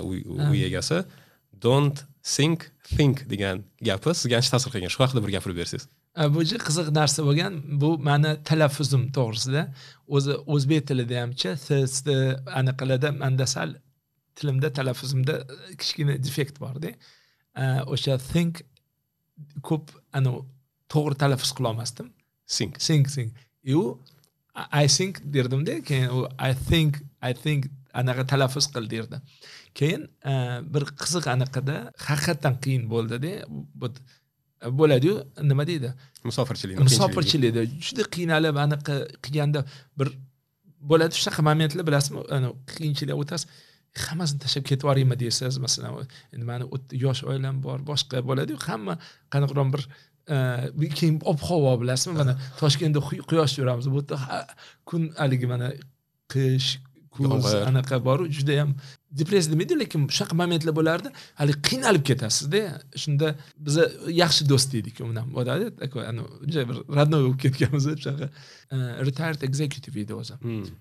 uy egasi don't think think degan gapi sizga ancha ta'sir qilgan. Shu haqida bir gapirib bersangiz. Bu juda qiziq narsa bo'lgan. Bu meni talaffuzim to'g'risida. O'zi o'zbek tilida hamcha sizda anaqalada menda sal tilimda talaffuzimda kichkina defekt bor-da. O'sha think ko'p ana to'g'ri talaffuz qila olmasdim. Think think think. You I think derdim-da, keyin u I think I think anaqa talaffuz qil derdi. Keyin bir qiziq anaqada haqiqatan qiyin bo'ldi-da. Bu bo'ladi-yu, nima deydi? Musofirchilik. Musofirchilikda juda qiynalib anaqa qilganda bir bo'ladi shunaqa momentlar, bilasizmi? Ana qiyinchilik o'tasiz, hammasini tashlab ketib yuboraymi deysiz, masalan, endi meni yosh oilam bor, boshqa bo'ladi-yu, hamma qanaqaroq bir keyin ob-havo bilasizmi? Mana Toshkentda quyosh ko'ramiz, bu yerda kun haligi mana qish, kuz anaqa bor, juda ham depressiya demaydi, lekin shunaqa momentlar bo'lardi, hali qiynalib ketasiz-da. Shunda biz yaxshi do'st edik undan. Bo'ladi, ana juda bir radnoy bo'lib ketganmiz, shunaqa retired executive edi o'zi.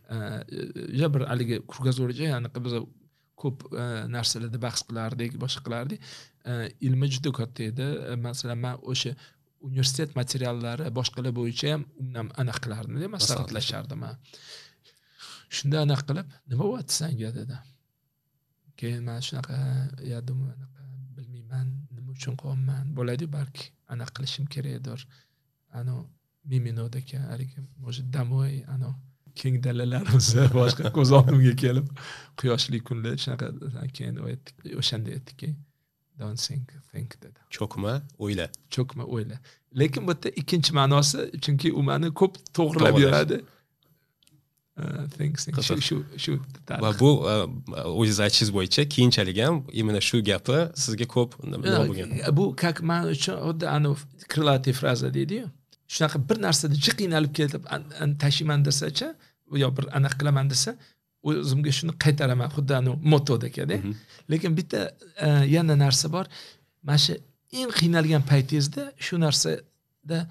Ja bir haligi kruгозорga anaqa biz ko'p narsalarda bahs qilardik, boshqa qilardik. Ilmi juda katta edi. Masalan, men o'sha universitet materiallari boshqalar bo'yicha ham undan aniq qilardim, maslahatlashardim. shunda anaqa qilib nima bo'lyapti senga dedi. Keyin men shunaqa yadim, anaqa bilmayman nima uchun qolman bo'ladi, balki anaqa qilishim kerakdir. Ano Miminodagi haligi может домой ano keng dalalarimiz boshqa ko'z oldimga kelib quyoshli kunlar shunaqa keyin aytdik, o'shanda aytdikki don't think, think dedi. Cho'kma, o'yla. Cho'kma, o'yla. Lekin bu yerda ikkinchi ma'nosi, chunki u meni ko'p to'g'rilab beradi. Think, think. Shu shu shu. Va bu o'zingiz aytishingiz bo'yicha keyinchalik ham именно shu gapi sizga ko'p nima bo'lgan. Bu как men uchun xuddi ana krылатый fraza deydi-yu. Shunaqa bir narsada jiq qiynalib kelib tashiyman desacha, yo bir aniq qilaman desa, o'zimga shuni qaytaraman, xuddi ana motodagi-da. Lekin bitta yana narsa bor. Mana shu eng qiynalgan paytingizda shu narsada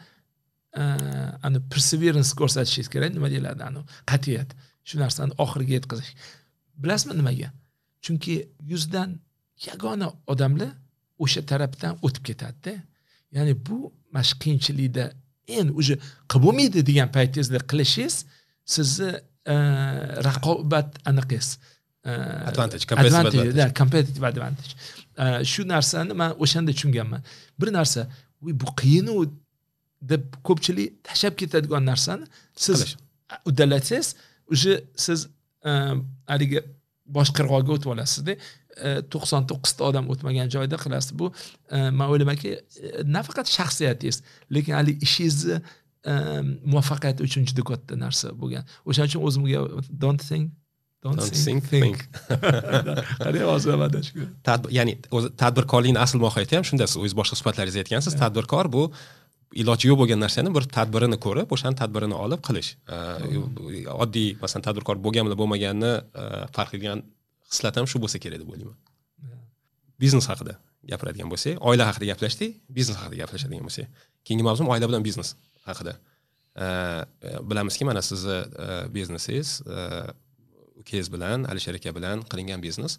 ana perseverance ko'rsatishingiz kerak, nima deyiladi, ana qat'iyat. Shu narsani oxiriga yetkazish. Bilasizmi nimaga? Chunki yuzdan yagona odamlar o'sha tarafdan o'tib ketadi-da. Ya'ni bu mana qiyinchilikda endi uje qilib bo'lmaydi degan paytingizda qilishingiz sizni raqobat anaqangiz advantage, competitive competitive advantage. Shu narsani men o'shanda tushunganman. Bir narsa, bu qiyin deb ko'pchilik tashab ketadigan narsani siz uddalatsangiz, uje siz haligi bosh qirg'oqqa o'tib olasiz-da. to'qson to'qqiz ta odam o'tmagan joyda qilasiz. Bu men o'ylaymanki, nafaqat shaxsiyatingiz, lekin hali ishingizni muvaffaqiyati uchun juda katta narsa bo'lgan. O'shaning uchun o'zimga don't think, don't, don't think, think. Qanday ozamada shu. Ya'ni o'zi tadbirkorlikning asl mohiyati ham shunda, siz o'zingiz boshqa suhbatlaringizda aytgansiz, tadbirkor bu iloji yo'q bo'lgan narsani bir tadbirini ko'rib, o'shaning tadbirini olib qilish. Oddiy, masalan, tadbirkor bo'lganmi, bo'lmaganini farq qilgan xislat ham shu bo'lsa kerak deb o'ylayman. Biznes haqida gapiradigan bo'lsak, oila haqida gaplashdik, biznes haqida gaplashadigan bo'lsak, keyingi mavzum oila bilan biznes haqida. Bilamizki, mana sizni biznesingiz ukangiz bilan, Alisher aka bilan qilingan biznes.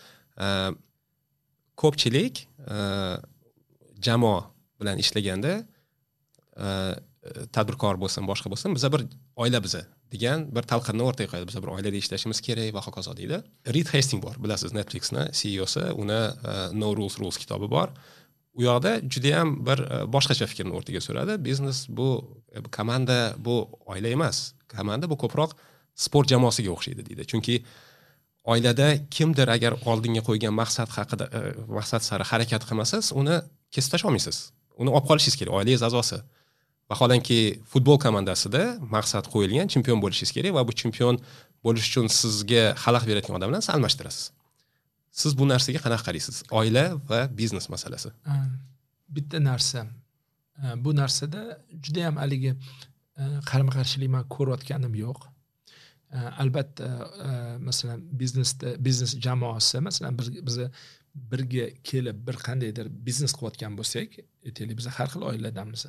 Ko'pchilik jamoa bilan ishlaganda tadbirkor bo'lsin, boshqa bo'lsin, biza bir oila biza degan bir talqinni o'rtaga qo'yadi. Biz bir oilada ishlashimiz kerak va hokazo deydi. Reed Hastings bor, bilasiz, Netflix'ni C E O'si, uni No Rules Rules kitobi bor. U yoqda juda ham bir boshqacha fikrni o'rtaga suradi. Biznes bu komanda, bu oila emas. Komanda bu ko'proq sport jamoasiga o'xshaydi deydi. Chunki oilada kimdir agar oldinga qo'ygan maqsad haqida maqsad sari harakat qilmasangiz, uni kesib tashlay olmaysiz. Uni olib qolishingiz kerak, oilangiz a'zosi. Vaholanki futbol komandasida maqsad qo'yilgan, chempion bo'lishingiz kerak va bu chempion bo'lish uchun sizga xalaqit beradigan odam bilan almashtirasiz. Siz bu narsaga qanaqa qaraysiz? Oila va biznes masalasi. Bitta narsa. Bu narsada juda ham haligi qarama-qarshilik men ko'rayotganim yo'q. Albatta, masalan, biznesda, biznes jamoasi, masalan, biz biz birga kelib bir qandaydir biznes qilayotgan bo'lsak, aytaylik, biz har xil oiladamiz.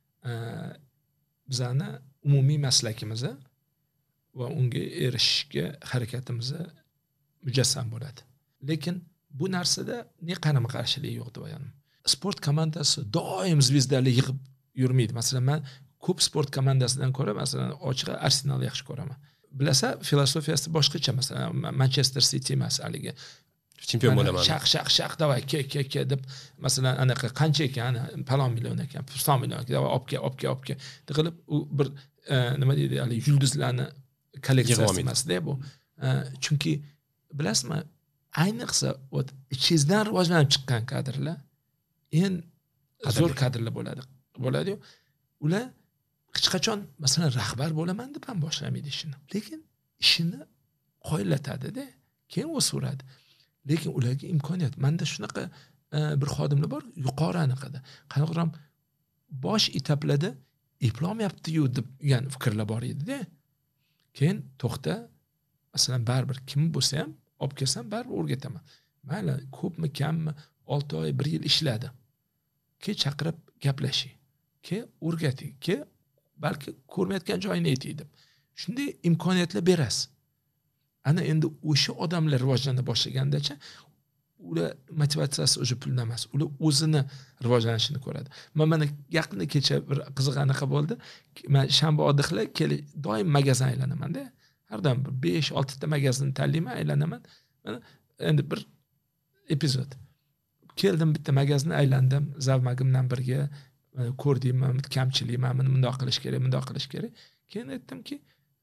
Bizani umumiy maslakimiz va unga erishishga harakatimiz mujassam bo'ladi. Lekin bu narsada ne qarama-qarshilik yo'q deb aytaman. Sport komandasi doim zvezdalar yig'ib yurmaydi. Masalan, men ko'p sport komandasidan ko'ra, masalan, ochiq Arsenal yaxshi ko'raman. Bilasa, filosofiyasi boshqacha. Masalan, Manchester City emas haligi. Chempion bo'laman. Shaq shaq shaq davay ke ke ke deb masalan anaqa qancha ekan, palon million ekan, son million ekan, davay opke opke opke qilib u bir nima deydi, hali yulduzlarni kolleksiyasi emas-da bu. Chunki bilasizmi, ayniqsa ot ichingizdan rivojlanib chiqqan kadrlar eng zo'r kadrlar bo'ladi. Bo'ladi-yu. Ular hech qachon masalan rahbar bo'laman deb ham boshlamaydi ishini. Lekin ishini qo'llatadi-da, keyin o'siradi. Lekin ularga imkoniyat. Menda shunaqa bir xodimlar bor, yuqori anaqada. Qanaqaram bosh etaplarda eplolmayapti-yu degan fikrlar bor edi-da. Keyin to'xta, masalan, baribir kim bo'lsa ham olib kelsam baribir o'rgataman. Mayli, ko'pmi, kammi, olti oy, bir yil ishladi. Ke chaqirib gaplashing. Ke o'rgating. Ke balki ko'rmayotgan joyini ayting deb. Shunday imkoniyatlar berasiz. Ana endi o'sha odamlar rivojlana boshlagandacha ular motivatsiyasi o'sha pulda emas, ular o'zini rivojlanishini ko'radi. Men mana yaqinda kecha bir qiziq anaqa bo'ldi. Men shanba oddiqlar kelib doim magazin aylanaman-da. har doim besh olti ta magazinni tanlayman, aylanaman. Mana endi bir epizod. Keldim bitta magazinni aylandim, zavmagimdan birga ko'rdim, mana kamchilik, mana buni bundoq qilish kerak, bundoq qilish kerak. Keyin aytdimki,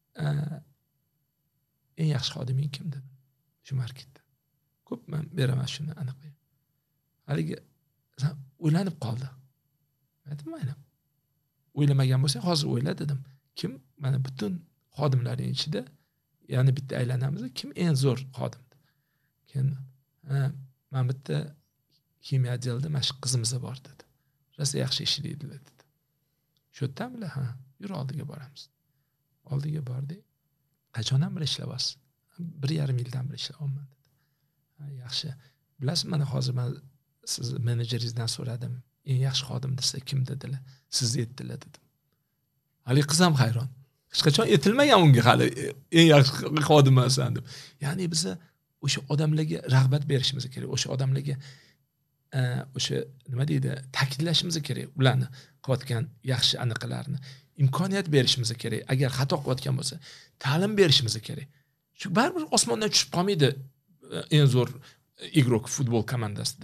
eng yaxshi xodiming kim dedim. Shu marketda. Ko'p men beraman shuni aniq. Haligi o'ylanib qoldi. Aytdim, mayli. O'ylamagan bo'lsang, hozir o'yla dedim. Kim mana butun xodimlarning ichida, ya'ni bitta aylanamiz, kim eng zo'r xodim? Keyin men bitta kimyo otdelida mana shu qizimiz bor dedi. Rosa yaxshi ishlaydi dedi. Shu yerdanmi? Ha, yur oldiga boramiz. Oldiga bordik. Qachondan beri ishlayapsiz? bir yarim yildan beri ishlayapman dedi. Ha, yaxshi. Bilasizmi, mana hozir men siz menejeringizdan so'radim. Eng yaxshi xodim desa kim dedilar? Siz aytdilar dedim. Hali qiz ham hayron. Hech qachon aytilmagan unga hali eng yaxshi xodimsan deb. Ya'ni biz o'sha odamlarga rag'bat berishimiz kerak. O'sha odamlarga o'sha nima deydi, ta'kidlashimiz kerak. Ularni qilayotgan yaxshi aniqlarni imkoniyat berishimiz kerak. Agar xato qilayotgan bo'lsa, ta'lim berishimiz kerak. Shu baribir osmondan tushib qolmaydi eng zo'r igrok futbol komandasida.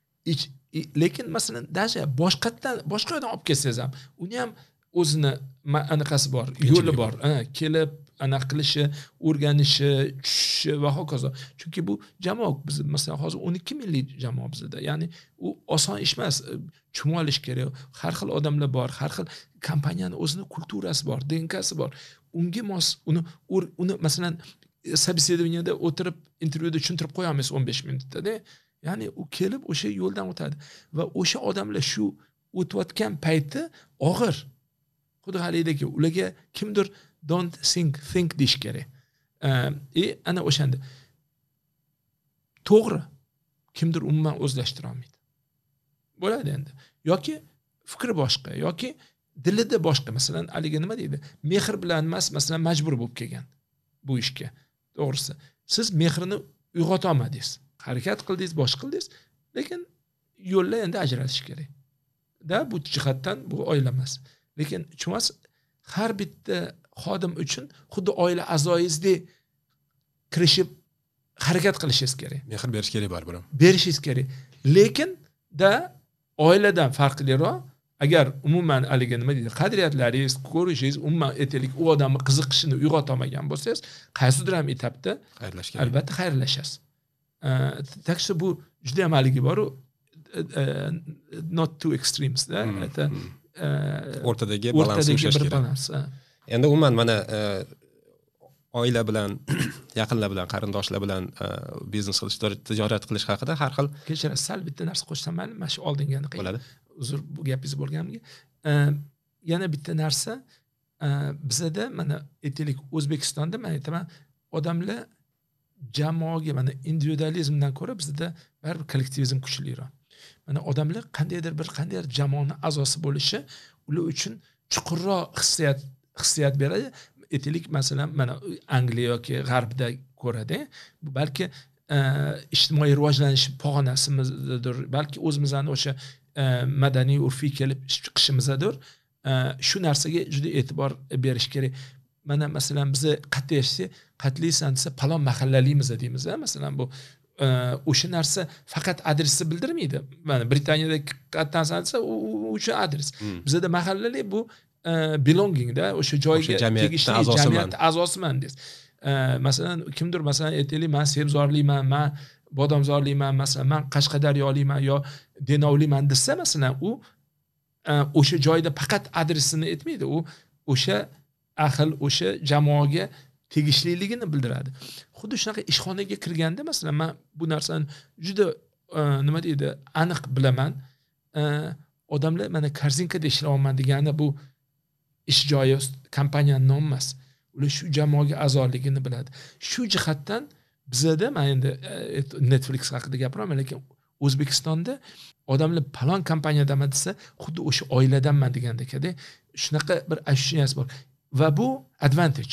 Lekin masalan, даже boshqatdan boshqa yoqdan olib kelsangiz ham, uni ham o'zini anaqasi bor, yo'li bor. Ha, kelib anaqa qilishi, o'rganishi, tushishi va hokazo. Chunki bu jamoa biz masalan hozir o'n ikki minglik jamoa bizda. Ya'ni u oson ish emas. Chumolish kerak. Har xil odamlar bor, har xil kompaniyaning o'zining kulturasi bor, D N K'si bor. Unga mos uni uni masalan собеседованияda o'tirib intervyuda tushuntirib qo'ya olmaysiz o'n besh minutda. Ya'ni u kelib o'sha yo'ldan o'tadi va o'sha odamlar shu o'tayotgan payti og'ir. Xuddi halidagi ularga kimdir don't think think deyish kerak. E ana o'shanda to'g'ri kimdir umuman o'zlashtira olmaydi. Bo'ladi endi. Yoki fikri boshqa, yoki dilida boshqa. Masalan, haliga nima deydi? Mehr bilan emas, masalan, majbur bo'lib kelgan bu ishga. To'g'risi, siz mehrini uyg'ota olmadingiz. Harakat qildingiz, bosh qildingiz, lekin yo'llar endi ajratish kerak. Da bu jihatdan bu oila emas. Lekin chumas har bitta xodim uchun xuddi oila a'zoyingizdek kirishib harakat qilishingiz kerak. Mehr berish kerak baribir. Berishingiz kerak. Lekin da oiladan farqliroq, agar umuman haliga nima deydi, qadriyatlaringiz, ko'rishingiz, umuman aytaylik, u odamni qiziqishini uyg'ota olmagan bo'lsangiz, qaysidir ham etapda xayrlash kerak. Albatta xayrlashasiz. Так что bu juda ham haligi bor, not too extremes da, это o'rtadagi balans ushlash kerak. Endi umuman mana oila bilan, yaqinlar bilan, qarindoshlar bilan biznes qilish, tijorat qilish haqida har xil. Kechirasiz, sal bitta narsa qo'shsam mayli, mana shu oldingani qiyin. Bo'ladi. Uzr, bu gapingiz bo'lganiga. Yana bitta narsa, bizda mana aytaylik O'zbekistonda men aytaman, odamlar jamoaga mana individualizmdan ko'ra bizda baribir kollektivizm kuchliroq. Mana odamlar qandaydir bir qandaydir jamoaning a'zosi bo'lishi ular uchun chuqurroq hissiyat hissiyat beradi. Aytaylik masalan mana Angliya yoki G'arbda ko'radi. Bu balki ijtimoiy rivojlanish pog'onasimizdir, balki o'zimizning o'sha madaniy urfiy kelib chiqishimizdir. Shu narsaga juda e'tibor berish kerak. Mana masalan biz qat'iy yashasa, qat'iysan desa palon mahallalimiz deymiz, masalan bu o'sha narsa faqat adresni bildirmaydi. Mana Britaniyada qat'iysan desa, o'sha adres. Bizda mahallali bu belonging da, o'sha joyga tegishli jamiyat a'zosiman deysiz. Masalan, kimdir masalan aytaylik, men sebzorliman, men bodomzorliman, masalan, men Qashqadaryolikman yo Denovliman desa, masalan, u o'sha joyda faqat adresini aytmaydi, u o'sha ahil o'sha jamoaga tegishliligini bildiradi. Xuddi shunaqa ishxonaga kirganda masalan men bu narsani juda nima deydi, aniq bilaman. Odamlar mana korzinkada ishlayapman degani bu ish joyi, kompaniyaning nomi emas. Ular shu jamoaga a'zoligini biladi. Shu jihatdan bizda men endi Netflix haqida gapiraman, lekin O'zbekistonda odamlar palon kompaniyadaman desa, xuddi o'sha oiladanman degandek-da, shunaqa bir ощущение bor. Va bu advantage.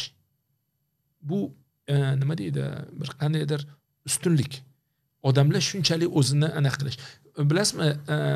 Bu nima deydi, bir qandaydir ustunlik. Odamlar shunchalik o'zini aniq qilish. Bilasizmi,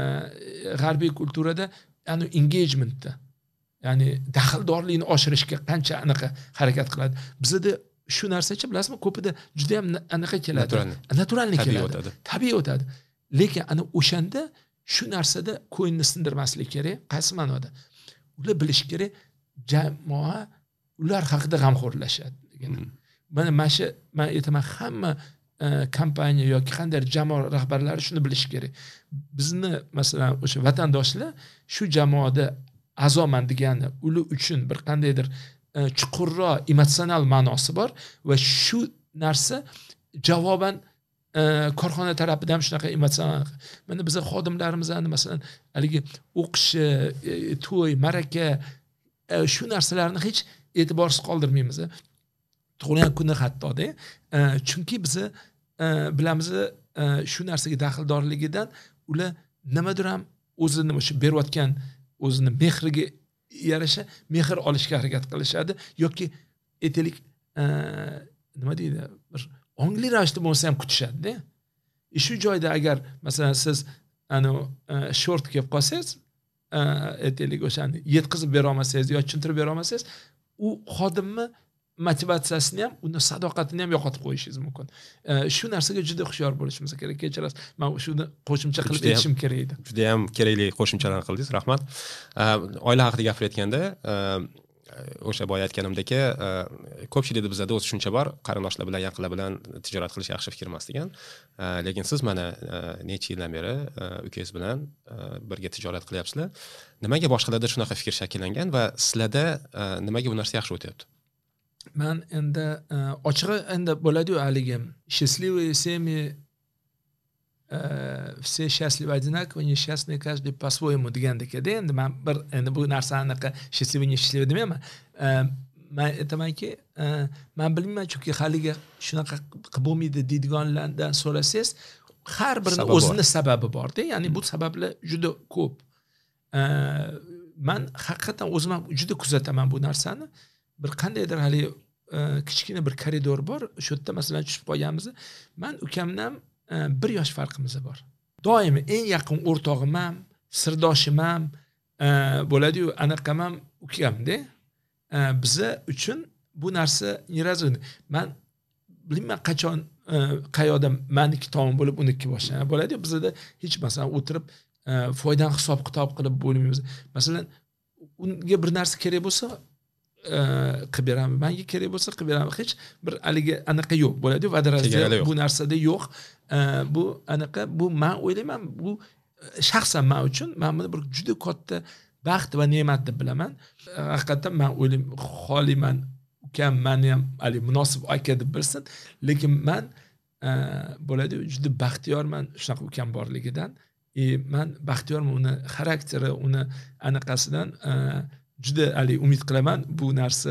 g'arbiy kulturada, ya'ni engagementda, ya'ni daxldorlikni oshirishga qancha aniq harakat qiladi. Bizda shu narsachi bilasizmi, ko'pida juda ham anaqa keladi, naturalniy keladi, tabiiy o'tadi. Lekin ana o'shanda shu narsada ko'ngilni sindirmaslik kerak. Qaysi ma'noda? Ular bilish kerak, jamoa ular haqida g'amxo'rlashadi degan. Mana mana shu men aytaman, hamma kompaniya yoki qanday jamoa rahbarlari shuni bilish kerak. Bizni masalan o'sha vatandoshlar shu jamoada a'zoman degani ular uchun bir qandaydir chuqurroq emotsional ma'nosi bor va shu narsa javoban korxona tarafidan ham shunaqa emotsional. Mana biz xodimlarimizni masalan haligi o'qishi, to'y, maraka shu narsalarni hech e'tiborsiz qoldirmaymiz. Tug'ilgan kuni hattoda, chunki biz bilamiz shu narsaga daxldorligidan ular nimadir ham o'zini o'sha berayotgan o'zini mehriga yarasha mehr olishga harakat qilishadi yoki aytaylik nima deydi, bir ongli ravishda bo'lsa ham kutishadi-da. Shu joyda agar masalan siz ana short kelib qolsangiz, aytaylik o'shani yetkazib bera olmasangiz yoki tushuntirib bera olmasangiz, u xodimni motivatsiyasini ham, uni sadoqatini ham yo'qotib qo'yishingiz mumkin. Shu narsaga juda hushyor bo'lishimiz kerak. Kechirasiz, men shuni qo'shimcha qilib aytishim kerak edi. Juda ham kerakli qo'shimchalarni qildingiz, rahmat. Oila haqida gapirayotganda, o'sha boya aytganimdek, ko'pchilikda bizda o'z tushuncha bor, qarindoshlar bilan, yaqinlar bilan tijorat qilish yaxshi fikr emas degan. Lekin siz mana necha yildan beri ukangiz bilan birga tijorat qilyapsizlar. Nimaga boshqalarda shunaqa fikr shakllangan va sizlarda nimaga bu narsa yaxshi o'tyapti? Men endi ochig'i endi bo'ladi-ku, haligi счастливые семьи все счастливы одинаково, несчастные каждый по-своему degandek-da. Endi men bir endi bu narsani счастливый несчастливый demayman. Men aytamanki, men bilmayman, chunki haligi shunaqa qilib bo'lmaydi deydiganlardan so'rasangiz, har birining o'zini sababi bor-da. Ya'ni bu sabablar juda ko'p. Men haqiqatan o'zim ham juda kuzataman bu narsani. Bir qandaydir hali kichkina bir koridor bor. Shu yerda masalan tushib qolganmiz. Men ukamdan bir yosh farqimiz bor. Doim eng yaqin o'rtog'im ham, sirdoshim ham bo'ladi-yu, anaqam ham ukamda. Biza uchun bu narsa nirazin. Men bilmayman qachon qayoqda meniki tomon bo'lib uniki boshlanadi. Bo'ladi-yu, bizda hech masalan o'tirib foydan hisob kitob qilib bo'lmaymiz. Masalan, unga bir narsa kerak bo'lsa qilib beraman, menga kerak bo'lsa qilib beraman. Hech bir haligi anaqa yo'q bo'ladi-yu, va'darazda bu narsada yo'q. Bu anaqa, bu men o'ylayman, bu shaxsan men uchun men buni bir juda katta baxt va ne'mat deb bilaman. Haqiqatan men o'ylayman, xohlayman ukam meni ham hali munosib aka deb bilsin, lekin men bo'ladi, juda baxtiyorman shunaqa ukam borligidan. E men baxtiyorman uni xarakteri, uni anaqasidan juda hali umid qilaman bu narsa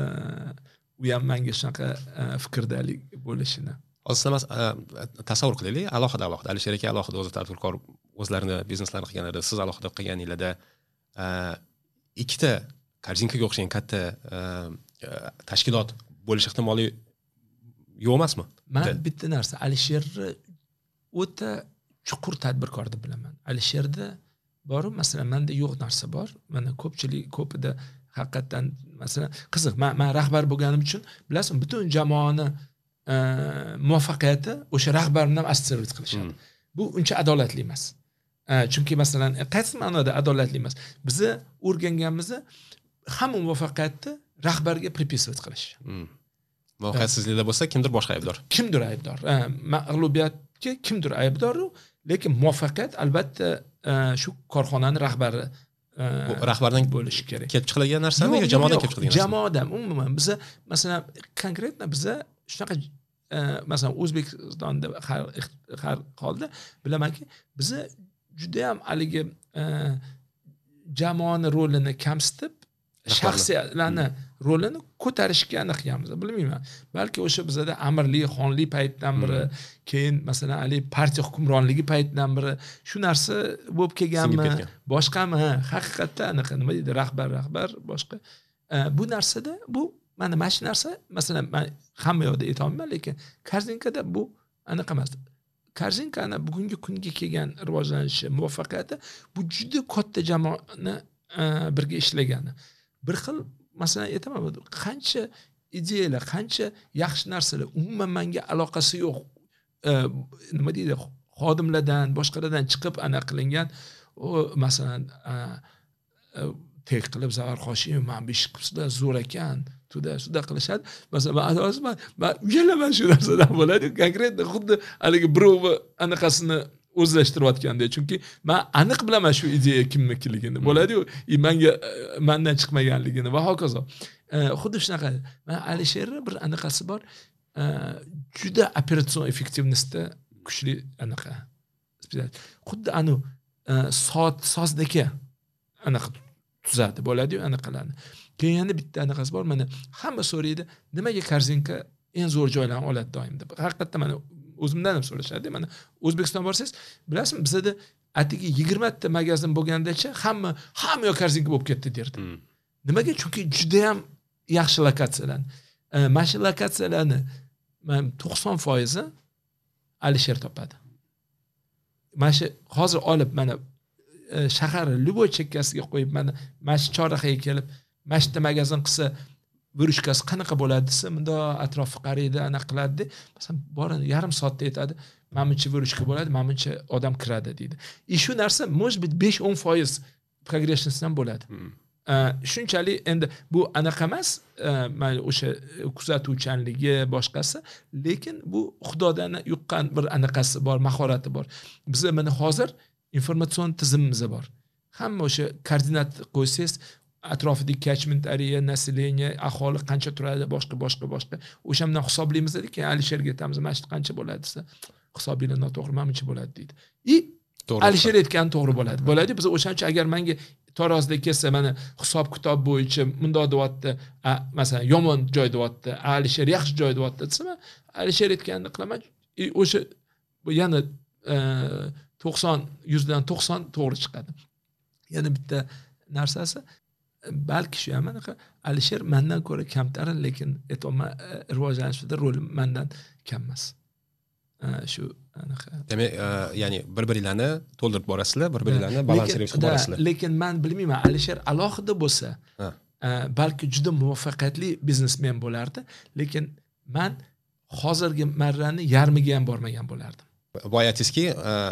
u ham menga shunaqa fikrda bo'lishini. Aslida tasavvur qilaylik, alohida alohida Alisher aka alohida o'zi tadbirkor o'zlarini bizneslarini qilganlarida, siz alohida qilganinglarda ikkita Korzinkaga o'xshagan katta tashkilot bo'lish ehtimoli yo'q emasmi? Men bitta narsa, Alisherni o'ta chuqur tadbirkor deb bilaman. Alisherda bor, masalan, menda yo'q narsa bor. Mana ko'pchilik ko'pida haqiqatan masalan qiziq, men men rahbar bo'lganim uchun bilasizmi, butun jamoani muvaffaqiyati o'sha rahbar bilan assotsiatsiya qilishadi. Bu uncha adolatli emas. Chunki masalan, qaysi ma'noda adolatli emas? Bizni o'rganganimiz hamma muvaffaqiyatni rahbarga pripisovat qilish. Muvaffaqiyatsizlikda bo'lsa kimdir boshqa aybdor. Kimdir aybdor. Mag'lubiyatga kimdir aybdor, lekin muvaffaqiyat albatta shu korxonaning rahbari rahbardan bo'lishi kerak. Kelib chiqilgan narsami yo jamoadan kelib chiqilgan narsami? Jamoadan, umuman biz masalan konkretno biz shunaqa masalan O'zbekistonda har holda bilamanki, biz juda ham haligi jamoani rolini kamsitib, shaxsiyatlarni rolini ko'tarishga aniqyapmiz. Bilmayman. Balki o'sha bizda amirlik, xonlik paytdan biri, keyin masalan ali partiya hukmronligi paytdan biri shu narsa bo'lib kelganmi, boshqami? Haqiqatda aniq nima deydi, rahbar rahbar boshqa. Bu narsada bu mana mana shu narsa, masalan, men hamma yoqda aytolmayman, lekin Korzinkada bu aniq emas. Korzinkani bugungi kunga kelgan rivojlanishi, muvaffaqiyati bu juda katta jamoani birga ishlagani. Bir xil masalan aytaman, qancha ideyalar, qancha yaxshi narsalar umuman menga aloqasi yo'q, nima deydi, xodimlardan, boshqalardan chiqib ana qilingan, o masalan tek qilib Zafar Hoshimov mana bu ish qilibsizlar, zo'r ekan, tuda suda qilishadi. Masalan, men men uyalaman shu narsadan bo'ladi. Konkret xuddi haligi birovni anaqasini o'zlashtirayotganda, chunki men aniq bilaman shu ideya kimnikiligini, bo'ladi-yu, menga mendan chiqmaganligini va hokazo. Xuddi shunaqa. Men Alisherni bir anaqasi bor, juda operatsion effektivnostda kuchli anaqa. Xuddi anu soat sozdagi anaqa tuzadi, bo'ladi-yu anaqalarni. Keyin yana bitta anaqasi bor, mana hamma so'raydi, nimaga Korzinka eng zo'r joylarni oladi doim deb. Haqiqatdan mana o'zimdan ham so'rashadi. Mana O'zbekiston borsangiz, bilasizmi, bizda atigi yigirma ta magazin bo'lgandacha hamma hamma yo Korzinka bo'lib ketdi derdi. Hmm. Nimaga? Chunki juda ham yaxshi lokatsiyalar. Mana shu lokatsiyalarni to'qson foiz Alisher topadi. Mana shu hozir olib mana shaharni Luboy chekkasiga qo'yib, mana mana shu chorrahaga kelib, mana shu magazin qilsa, vurushkasi qanaqa bo'ladi desa, bunda atrofi qaraydi, ana qiladi. Masalan, boradi, yarim soatda aytadi, mana buncha vurushka bo'ladi, mana buncha odam kiradi deydi. E shu narsa может быть besh o'n foiz progressiondan bo'ladi. Shunchalik endi bu anaqa emas, mana o'sha kuzatuvchanligi boshqasi, lekin bu Xudodan yuqqan bir anaqasi bor, mahorati bor. Bizda mana hozir informatsion tizimimiz bor. Hamma o'sha koordinat qo'ysangiz, atrofidagi catchment area, naselение, aholi qancha turadi, boshqa boshqa boshqa. O'sha bilan hisoblaymiz dedik, Alisherga aytamiz, mana shu qancha bo'ladi desa, hisobinglar noto'g'ri, mana buncha bo'ladi deydi. И Alisher aytgan to'g'ri bo'ladi. Bo'ladi. Biz o'shancha agar menga Tarozda kelsa, mana hisob kitob bo'yicha bundoq deyapti, masalan, yomon joy deyapti, Alisher yaxshi joy deyapti desa, men Alisher aytganini qilaman. O'sha yana to'qson yuzdan to'qson to'g'ri chiqadi. Yana bitta narsasi, balki shu ham anaqa Alisher mendan ko'ra kamtar, lekin aytoma rivojlanishda roli mendan kam emas. Shu anaqa. Demak, ya'ni bir-birlarini to'ldirib borasizlar, bir-birlarini balansirab chiqib borasizlar. Lekin men bilmayman, Alisher alohida bo'lsa, balki juda muvaffaqiyatli biznesmen bo'lardi, lekin men hozirgi marrani yarmiga ham bormagan bo'lardim. Boya aytdingizki,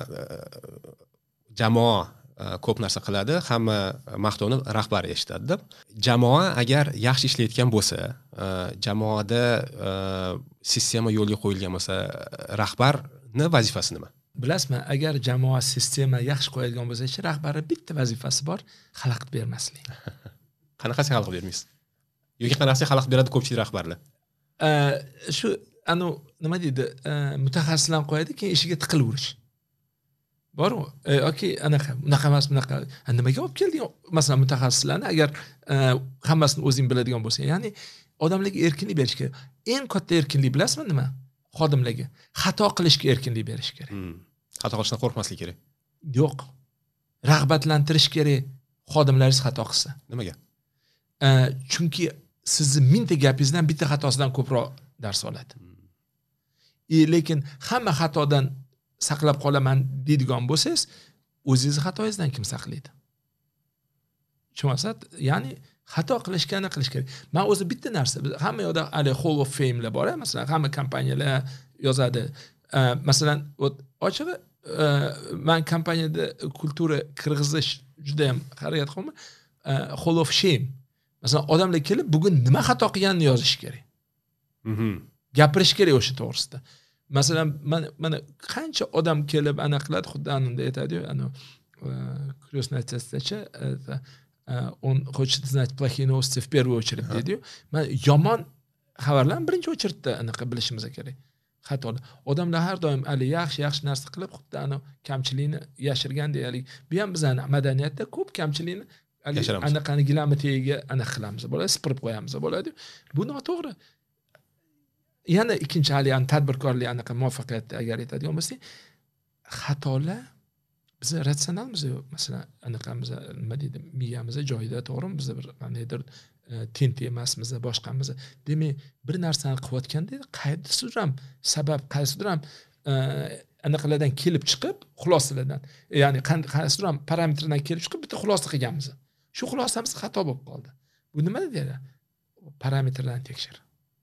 jamoa ko'p narsa qiladi, hamma maqtovni rahbar eshitadi deb. Jamoa agar yaxshi ishlayotgan bo'lsa, jamoada sistema yo'lga qo'yilgan bo'lsa, rahbarni vazifasi nima? Bilasizmi, agar jamoa sistema yaxshi qo'yilgan bo'lsa, rahbarning bitta vazifasi bor, xalaqit bermaslik. Qanaqasi xalaqit bermaysiz? Yoki qanaqasi xalaqit beradi ko'pchilik rahbarlar? Shu anu nima deydi, mutaxassislar qo'yadi, keyin ishiga tiqilaverish. Bormi? Yoki anaqa, unaqa emas, bunaqa. Nimaga olib kelding? Masalan, mutaxassislarni agar hammasini o'zing biladigan bo'lsang, ya'ni odamlarga erkinlik berish kerak. Eng katta erkinlik bilasizmi nima? Xodimlarga xato qilishga erkinlik berish kerak. Hmm. Xato qilishdan qo'rqmaslik kerak. Yo'q. Rag'batlantirish kerak xodimlaringiz xato qilsa. Nimaga? Chunki sizni mingta gapingizdan bitta xatosidan ko'proq dars oladi. E lekin hamma xatodan saqlab qolaman deydigan bo'lsangiz, o'zingiz xatoyingizdan kim saqlaydi? Tushunasiz? Ya'ni xato qilishgani qilish kerak. Men o'zi bitta narsa, hamma yoqda hali Hall of Fame'lar bor, masalan, hamma kompaniyalar yozadi. Masalan, ochig'i men kompaniyada kultura kirg'izish juda ham harakat qilaman. Hall of Shame. Masalan, odamlar kelib, bugun nima xato qilganini yozish kerak. Mhm. Gapirish kerak o'sha to'g'risida. Masalan, mana qancha odam kelib ana qiladi, xuddi anunda aytadi-yu, ana крестный отец-cha, он хочет знать плохие новости в первую очередь deydi-yu. Men yomon xabarlarni birinchi o'chirtda anaqa bilishimiz kerak. Xatolar. Odamlar har doim ali yaxshi yaxshi narsa qilib, xuddi ana kamchilikni yashirgan deyalik. Bu ham bizning madaniyatda ko'p kamchilikni anaqani gilamatiga ana qilamiz, bo'ladi, sipirib qo'yamiz, bo'ladi. Bu noto'g'ri. Yana ikkinchi hali ham tadbirkorlik anaqa muvaffaqiyatda agar aytadigan bo'lsak, xatolar biz ratsionalmiz, masalan, anaqamiz nima deydi, miyamiz joyida, to'g'rimi? Biz bir qandaydir tinti emasmiz, boshqamiz. Demak, bir narsani qilayotganda qaysidir ham sabab, qaysidir ham anaqalardan kelib chiqib, xulosalardan, ya'ni qaysidir ham parametrdan kelib chiqib bitta xulosa qilganmiz. Shu xulosamiz xato bo'lib qoldi. Bu nima deydi? Parametrlarni tekshir.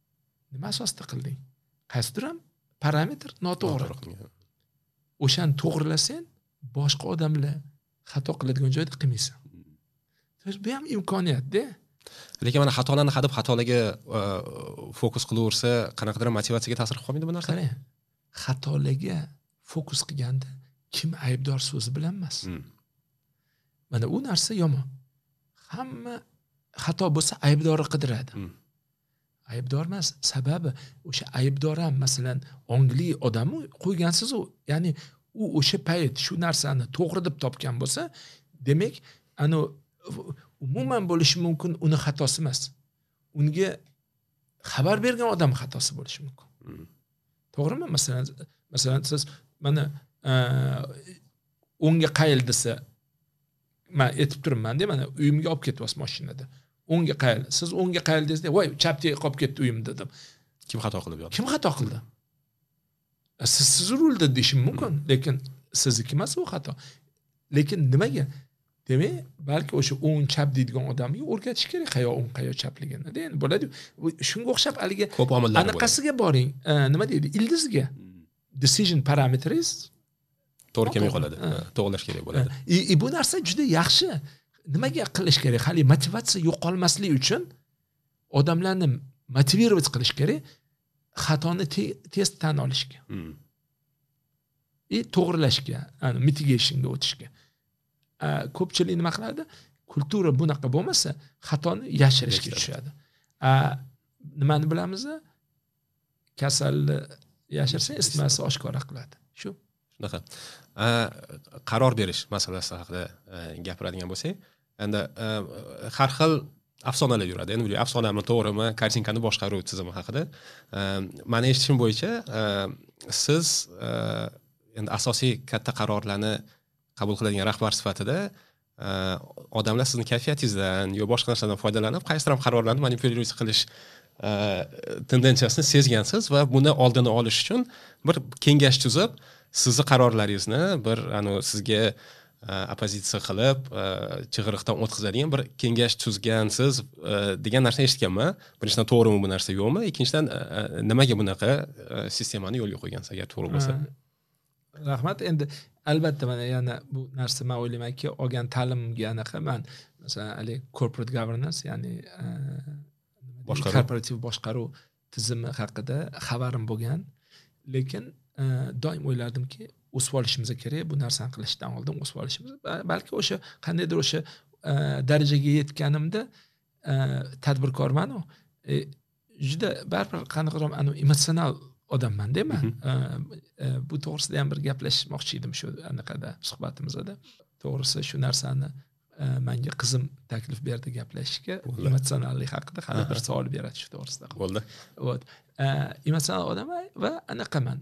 nima asosida qilding? Qaysidir ham parametr noto'g'ri. O'shani to'g'rilasang, boshqa odamlar xato qiladigan joyda qilmaysan. Bu ham imkoniyat-da. Lekin mana xatolarni hadeb xatolarga fokus qilaversa, qanaqadir motivatsiyaga ta'sir qilib qolmaydi bu narsa? Qarang, xatolarga fokus qilganda kim aybdor so'zi bilan emas. Mana u narsa yomon. Hamma xato bo'lsa aybdorni qidiradi. Aybdor emas, sababi o'sha aybdor ham masalan ongli odamni qo'ygansiz u. Ya'ni u o'sha payt shu narsani to'g'ri deb topgan bo'lsa, demak, ana umuman bo'lishi mumkin uni xatosi emas. Unga xabar bergan odam xatosi bo'lishi mumkin. To'g'rimi? Masalan, masalan siz mana o'ngga qayil desa, men aytib turibman-da, mana uyimga olib ketyapsiz mashinada. O'ngga qayil. Siz o'ngga qayil desda, "Voy, chapga qolib ketdi uyim" dedim. Kim xato qilib yotdi? Kim xato qildi? Siz siz rulda deyishim mumkin, lekin sizniki emas bu xato. Lekin nimaga? Demak, balki o'sha o'ng chap deydigan odamga o'rgatish kerak, qayo o'ng, qayo chapligini. Endi bo'ladi. Shunga o'xshab haligi ko'p omillar bor. Anaqasiga boring, nima deydi? Ildizga. Decision parameters to'g'ri kelmay qoladi. To'g'rilash kerak bo'ladi. E bu narsa juda yaxshi. Nimaga qilish kerak? Hali motivatsiya yo'qolmasligi uchun odamlarni motivirovать qilish kerak, xatoni tez tan olishga. E to'g'rilashga, ani mitigationga o'tishga. Ko'pchilik nima qiladi? Kultura bunaqa bo'lmasa, xatoni yashirishga tushadi. Nimani bilamiz? Kasalni yashirsa, isitmasi oshkora qiladi. Shu. Shunaqa. Qaror berish masalasi haqida gapiradigan bo'lsak, endi har xil afsonalar yuradi. Endi bu afsonami to'g'rimi, kartinkani boshqaruv tizimi haqida. Meni eshitishim bo'yicha, siz endi asosiy katta qarorlarni qabul qiladigan rahbar sifatida odamlar sizning kayfiyatingizdan yo boshqa narsalardan foydalanib, qaysidir ham qarorlarni manipulyasiya qilish tendensiyasini sezgansiz va buni oldini olish uchun bir kengash tuzib, sizni qarorlaringizni bir ano sizga oppozitsiya qilib, chig'iriqdan o'tkazadigan bir kengash tuzgansiz degan narsani eshitganman. Birinchidan to'g'rimi bu narsa yo'qmi? Ikkinchidan nimaga bunaqa sistemani yo'lga qo'ygansiz agar to'g'ri bo'lsa? Rahmat. Endi albatta mana yana bu narsa men o'ylaymanki, olgan ta'limga anaqa men masalan hali corporate governance, ya'ni korporativ boshqaruv tizimi haqida xabarim bo'lgan, lekin doim o'ylardimki, o'sib olishimiz kerak, bu narsani qilishdan oldin o'sib olishimiz. Balki o'sha qandaydir o'sha darajaga yetganimda tadbirkorman-ku, juda baribir qanaqadir ana emotsional odamman-da men. Bu to'g'risida ham bir gaplashmoqchi edim shu anaqada suhbatimizda. To'g'risi shu narsani menga qizim taklif berdi gaplashishga, emotsionallik haqida hali bir savol beradi shu to'g'risida. Bo'ldi. Вот. Emotsional odam va anaqaman.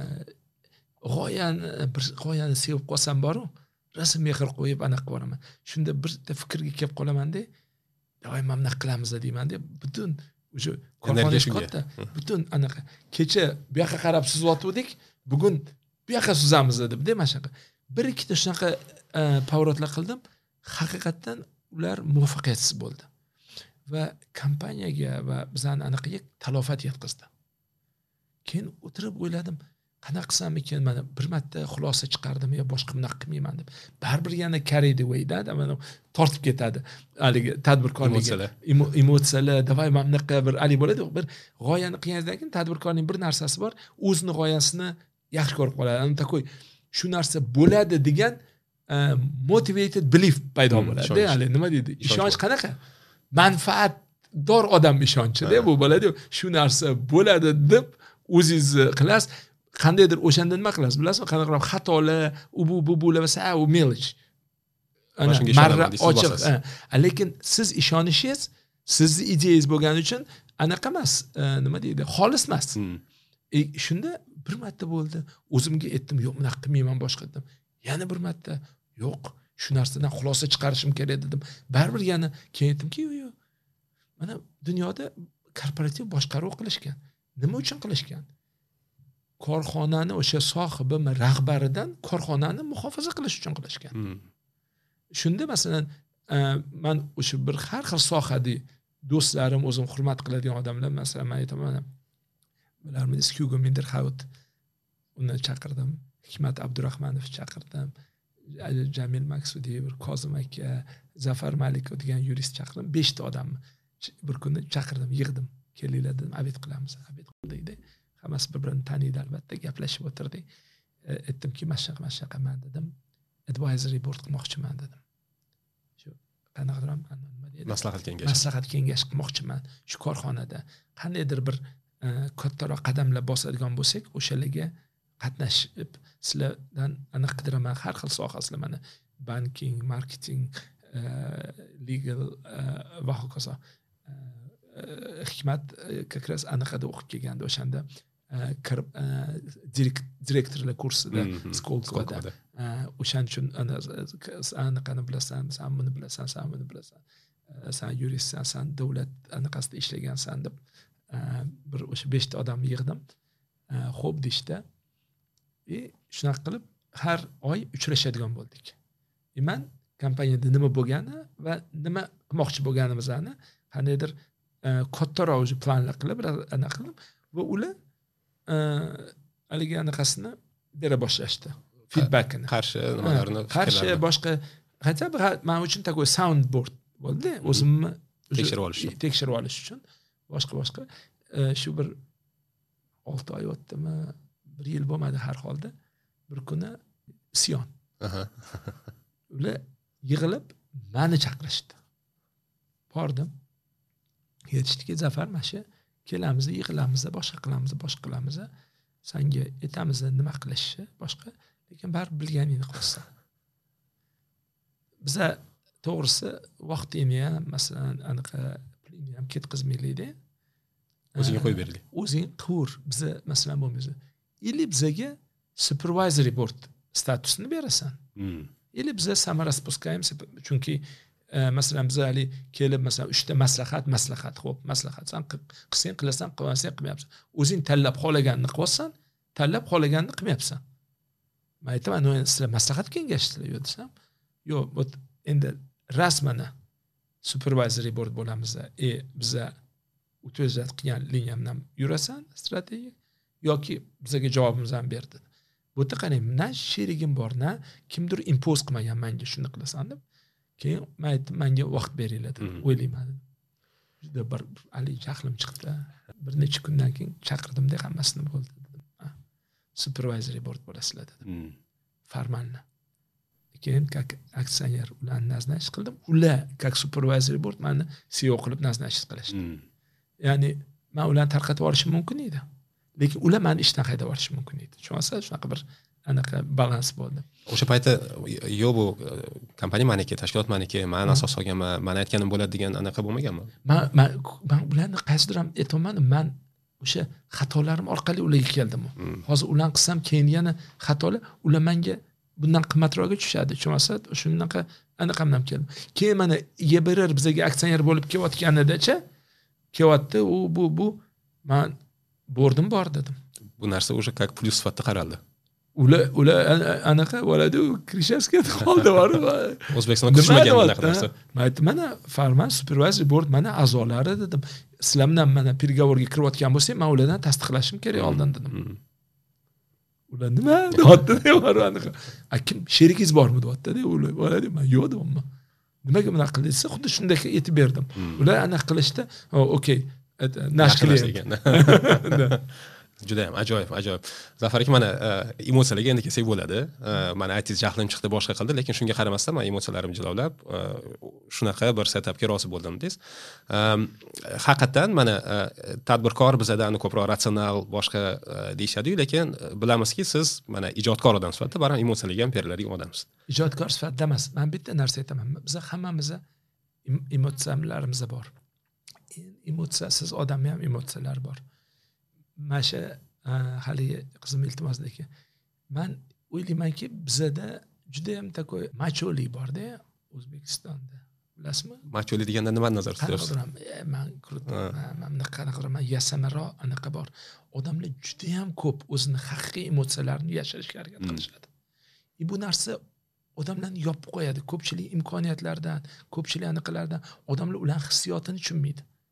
G'oyani bir g'oyani sevib qolsam boru, rasm mehr qo'yib anaqa qo'raman. Shunda bir fikrga kelib qolaman-da, doim mana qilamiz deyman-da, butun o'sha korxona katta, butun anaqa kecha bu yoqqa qarab suzyotgandik, bugun bu yoqqa suzamiz deb-da mana shunaqa. Bir ikkita shunaqa pavrotlar qildim. Haqiqatan ular muvaffaqiyatsiz bo'ldi. Va kompaniyaga va bizning anaqaga talofat yetkazdi. Keyin o'tirib o'yladim, qanaqa qilsam ekan, mana bir marta xulosa chiqardim yo boshqa bunaqa qilmayman deb. Baribir yana carry the way-da, mana tortib ketadi. Haligi tadbirkorlikka emotsiyalar, davay mana bunaqa bir ali bo'ladi, bir g'oyani qilgandan keyin tadbirkorning bir narsasi bor, o'zining g'oyasini yaxshi ko'rib qoladi. Ana takoy shu narsa bo'ladi degan motivated belief paydo bo'ladi. Ya'ni nima deydi? Ishonch qanaqa? Manfaatdor odam ishonchi-da bu bo'ladi. Shu narsa bo'ladi deb o'zingiz qilasiz. Qandaydir o'shanda nima qilasiz? Bilasizmi? Qanaqa xatolar, u bu bu bo'lmasa, u melch. Ana marra ochiq. Lekin siz ishonishingiz, sizning ideyangiz bo'lgani uchun anaqa emas, nima deydi? Xolis emas. E shunda bir marta bo'ldi. O'zimga aytdim, yo'q, bunaqa qilmayman boshqa dedim. Yana bir marta, yo'q, shu narsadan xulosa chiqarishim kerak dedim. Baribir yana keyin aytdimki, yo'q, yo'q. Mana dunyoda korporativ boshqaruv qilishgan. Nima uchun qilishgan? Korxonani o'sha sohibi, rahbaridan korxonani muhofaza qilish uchun qilishgan. Shunda masalan, men o'sha bir har xil sohada do'stlarim, o'zim hurmat qiladigan odamlar, masalan, men aytaman, bilarmidingiz, Hugo Minderhaut uni chaqirdim, Hikmat Abdurahmonov chaqirdim, Jamil Maqsudiyev, Kozim aka, Zafar Malikov degan yurist chaqirdim, besh ta odamni bir kuni chaqirdim, yig'dim. Kelinglar dedim, obed qilamiz, obed qildik. Hammasi bir-birini taniydi albatta, gaplashib o'tirdik. Aytdimki, mashaq mashaq man dedim, advisory board qilmoqchiman dedim. Shu qanaqadir nima deydi? Maslahat kengashi. Maslahat kengashi qilmoqchiman shu korxonada. Qandaydir bir kattaroq qadamlar bosadigan bo'lsak, o'shalarga qatnashib, sizlardan aniq qidiraman, har xil sohasida mana banking, marketing, legal va hokazo. Hikmat как раз anaqada o'qib kelgandi o'shanda direktorlar kursida Skolkovada. O'shaning uchun anaqani bilasan, sen buni bilasan, sen buni bilasan. Sen yuristsan, sen davlat anaqasida ishlagansan deb bir o'sha besh ta odamni yig'dim. Xo'p deyishdi. E shunaqa qilib har oy uchrashadigan bo'ldik. E men kompaniyada nima bo'lgani va nima qilmoqchi bo'lganimizni qandaydir kattaroq o'zi planlar qilib, anaqa qilib va ular haligi anaqasini bera boshlashdi. Feedbackini. Qarshi nimalarni qarshi boshqa hatto men uchun такой soundboard bo'ldi. O'zimni tekshirib olish uchun. Tekshirib olish uchun boshqa boshqa shu bir olti oy o'tdimi, bir yil bo'lmadi har holda. Bir kuni isyon. Aha. Ular yig'ilib meni chaqirishdi. Bordim. Yetishdik, Zafar mashi kelamiz, yig'ilamiz, boshqa qilamiz, boshqa qilamiz. Senga aytamiz nima qilishni, boshqa, lekin baribir bilganingni qilasan. Biza to'g'risi vaqtini ham, masalan, aniqa pulingni ham ketkazmaylik-da. O'zingga qo'yib berdik. O'zing qur. Biza masalan bo'lmaydi. Ili bizaga supervisory board statusini berasan. Hmm. Ili biza samara спускаемся, chunki masalan biz hali kelib masalan uchta maslahat, maslahat, xo'p, maslahat san qilsang qilasan, qilmasang qilmayapsan. O'zing tanlab xohlaganini qilasan, tanlab xohlaganini qilmayapsan. Men aytaman, sizlar maslahat kengashilar yo'q desam, yo'q, bu endi rasman supervisory board bo'lamiz. E biza utilizatsiya qilgan liniyamdan yurasan, strategiya yoki bizga javobimizni ham berdi. Bu yerda qarang, na sherigim bor, na kimdir impoz qilmagan menga shuni qilasan deb. Keyin men aytdim, menga vaqt beringlar deb o'ylayman. Juda bir ali jahlim chiqdi. Bir necha kundan keyin chaqirdim-da, hammasini bo'ldi dedim. Supervisory board bo'lasizlar dedim. Formalni. Keyin как aksioner ularni naznash qildim. Ular как supervisory board meni C E O qilib naznash qilishdi. Ya'ni men ularni tarqatib yuborishim mumkin edi. Lekin ular meni ishdan haydab yuborishi mumkin edi. Shuncha shunaqa bir anaqa balans bo'ldi. O'sha paytda yo'q, bu kompaniya meniki, tashkilot meniki, men asos solganman, men aytganim bo'ladi degan anaqa bo'lmaganmi? Men men men ularni qaysidir ham aytolmadim. Men o'sha xatolarim orqali ularga keldim. Hozir ularni qilsam, keyin yana xatolar ular menga bundan qimmatroqga tushadi. Chunki shunaqa anaqamdan keldim. Keyin mana E B R bizga aksioner bo'lib kelayotganidacha kelyapti, u bu bu men bordim bor dedim. Bu narsa o'sha как plus sifatida qaraldi. Ular ular anaqa bo'ladi, Krishevskiy qoldi bor. O'zbekistonda kutilmagan bunaqa narsa. Men aytdim, mana farman supervisory board mana a'zolari dedim. Sizlar bilan mana переговорga kirayotgan bo'lsak, men ulardan tasdiqlashim kerak oldin dedim. Ular nima deyapti bor anaqa. Akim sherigingiz bormi deyapti-da, ular bo'ladi, men yo'q dedim. Nimaga bunaqa qildingiz? Xuddi shunday aytib berdim. Ular anaqa qilishdi. Okey. Nash qilyapti. Juda ham ajoyib, ajoyib. Zafar aka, mana emotsiyalarga endi kelsak bo'ladi. Mana aytingiz, jahlim chiqdi, boshqa qildi, lekin shunga qaramasdan men emotsiyalarimni jilovlab, shunaqa bir setupga rozi bo'ldim deysiz. Haqiqatan mana tadbirkor bizdan ko'proq ratsional boshqa deyshadi, lekin bilamizki, siz mana ijodkor odam sifatida baribir emotsiyalarga ham beriladigan odamsiz. Ijodkor sifatida emas. Men bitta narsa aytaman. Biz hammamiz emotsiyalarimiz bor. Emotsiyasiz odamning ham emotsiyalari bor. Masha hali qizim iltimosdagi. Men o'ylaymanki, bizda juda ham takoy macholik bor-da O'zbekistonda. Bilasizmi? Macholik deganda nimani nazarda tutasiz? Men men qanaqa yasamaro anaqa bor. Odamlar juda ham ko'p o'zini haqiqiy emotsiyalarini yashirishga harakat qilishadi. Bu narsa odamlarni yopib qo'yadi. Ko'pchilik imkoniyatlardan, ko'pchilik anaqalardan odamlar ularning hissiyotini tushunmaydi.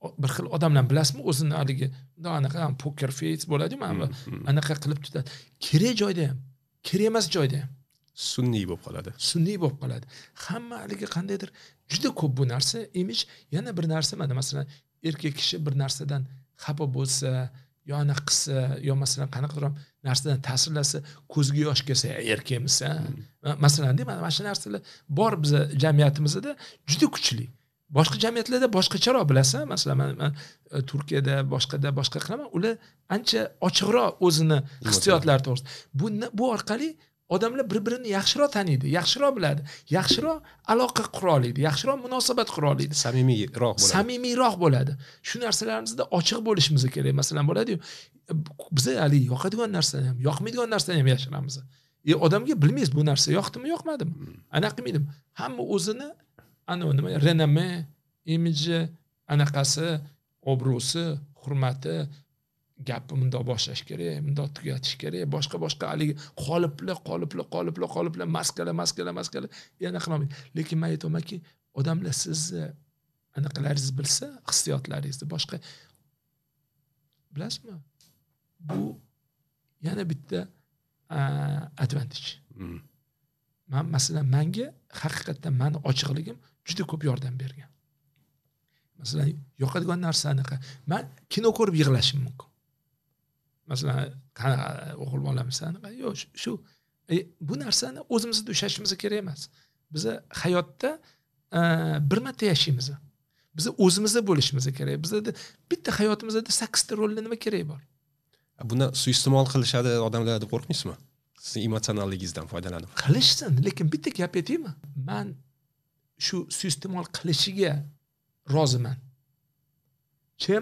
bir xil odamlar bilasizmi, o'zini haligi anaqa poker face bo'ladi-ku, mana anaqa qilib tutadi. Kerak joyda ham, kerak emas joyda ham sun'iy bo'lib qoladi. Sun'iy bo'lib qoladi. Hamma haligi qandaydir juda ko'p bu narsa, imij. Yana bir narsa, mana masalan, erkak kishi bir narsadan xafa bo'lsa, yo ana qilsa, yo masalan qanaqadir narsadan ta'sirlasa, ko'zga yosh kelsa, erkakmiz, masalan, deyman, mana shu narsalar bor biz jamiyatimizda juda kuchli. Boshqa jamiyatlarda boshqacharoq bilasan, masalan, men, men Turkiyada, boshqada, boshqa qilaman, ular ancha ochiqroq o'zini hissiyotlari to'g'risida. Bu bu orqali odamlar bir-birini yaxshiroq taniydi, yaxshiroq biladi, yaxshiroq aloqa qura oladi, yaxshiroq munosabat qura oladi, samimiyroq bo'ladi. Samimiyroq bo'ladi. Shu narsalarimizda ochiq bo'lishimiz kerak. Masalan, bo'ladi-yu, biz hali yoqadigan narsani ham, yoqmaydigan narsani ham yashiramiz. E odamga bilmaysiz bu narsa yoqdimi, yoqmadimi? Ana qilmaydim. Hamma o'zini ana nima, renome, imiji, anaqasi, obro'si, hurmati, gapni bundoq boshlash kerak, bundoq tugatish kerak, boshqa boshqa haligi qoliplar, qoliplar, qoliplar, qoliplar, maskalar, maskalar, maskalar yana qilmaydi. Lekin men aytamanki, odamlar sizni anaqalaringizni bilsa, hissiyotlaringizni, boshqa bilasizmi? Bu yana bitta advantage. Hmm. Men masalan, menga haqiqatdan meni ochiqligim juda ko'p yordam bergan. Masalan, yoqadigan narsani, men kino ko'rib yig'lashim mumkin. Masalan, qana o'g'il bolamisan, yo'q, shu e, bu narsani o'zimizda ushlashimiz kerak emas. Biz hayotda e, bir marta yashaymiz. Biz o'zimizda bo'lishimiz kerak. Bizda bitta hayotimizda sakkizta rolli nima kerak bor? Buni suiiste'mol qilishadi odamlar deb qo'rqmaysizmi? Siz emotsionalligingizdan foydalanib. Qilishsin, lekin bitta gap aytaymi? Men shu suiiste'mol qilishiga roziman. Kim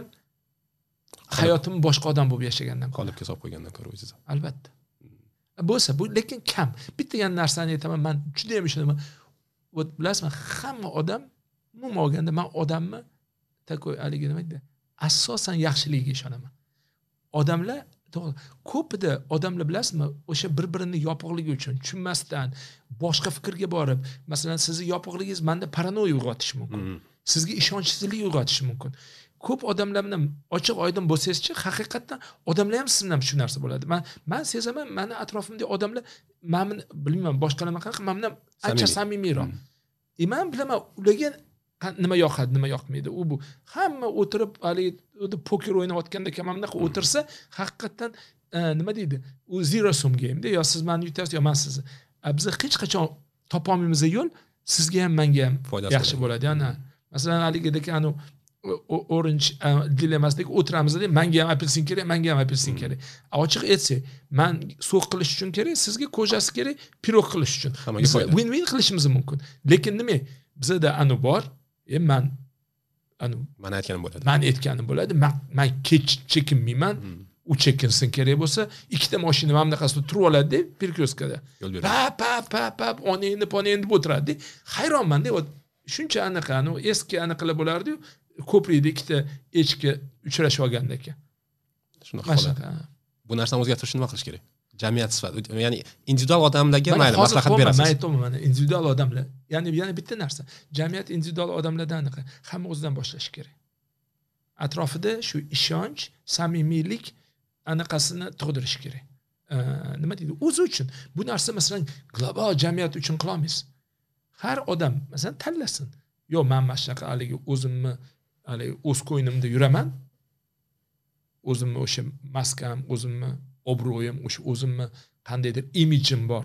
hayotimni boshqa odam bo'lib yashagandan ko'ra, qolibga solib qo'ygandan ko'ra o'zingiz. Albatta. Bo'lsa, bu lekin kam. Bitta yana narsani aytaman, men juda ham ishonaman. Bilasizmi, hamma odam umuman olganda men odamni takoy haligi nima deydi? Asosan yaxshiligiga ishonaman. Odamlar to'g'ri, ko'pida odamlar bilasizmi, o'sha bir-birini yopiqligi uchun tushunmasdan boshqa fikrga borib, masalan, sizning yopiqligingiz menda paranoya uyg'otishi mumkin. Mm. Sizga ishonchsizlik uyg'otishi mumkin. Ko'p odamlar bilan ochiq oydin bo'lsangiz-chi, haqiqatan odamlar ham siz bilan shu narsa bo'ladi. Men men sezaman, meni atrofimdagi odamlar men bilmayman, boshqalar qanaqa, men bilan ancha samimiyroq. E men bilaman, ularga nima yoqadi, nima yoqmaydi. U bu hamma o'tirib hali poker o'ynayotganda kamamda o'tirsa, haqiqatan nima deydi? U zero sum game-da, yo siz meni yutasiz, yo men sizni. Biz hech qachon topa olmaymiz yo'l, sizga ham menga ham yaxshi bo'ladi. Yana masalan, haligidagi anu orange dilemmasidagi o'tiramizda, menga ham apelsin kerak, menga ham apelsin kerak. Ochiq aytsak, men so'q qilish uchun kerak, sizga ko'jasi kerak, pirog qilish uchun. Win-win qilishimiz mumkin. Lekin nima? Bizda anu bor, e men anu men aytganim bo'ladi. Men aytganim bo'ladi. Men men chekinmayman. U chekinsin kerak bo'lsa, ikkita mashina mana bunaqasida turib oladi, perkyoskada. Pa pa pa pa oningni poningni deb o'tiradi. Hayronman-da, shuncha anaqa, anu eski anaqalar bo'lardi-yu, ko'prikda ikkita echki uchrashib olganda ekan. Shunaqa holat. Bu narsani o'zgartirishni nima qilish kerak? Jamiyat sifatida, ya'ni individual odamlarga mayli maslahat berasiz. Men aytaman, mana individual odamlar, ya'ni yana bitta narsa. Jamiyat individual odamlardan anaqa hamma o'zidan boshlash kerak. Atrofida shu ishonch, samimiylik anaqasini tug'dirish kerak. Nima deydi? O'zi uchun. Bu narsa masalan global jamiyat uchun qilamiz. Har odam masalan tanlasin. Yo, men mana shunaqa haligi o'zimni haligi o'z qo'ynimda yuraman. O'zimni o'sha maskam, o'zimni obro'yim, o'sha o'zimni qandaydir imijim bor.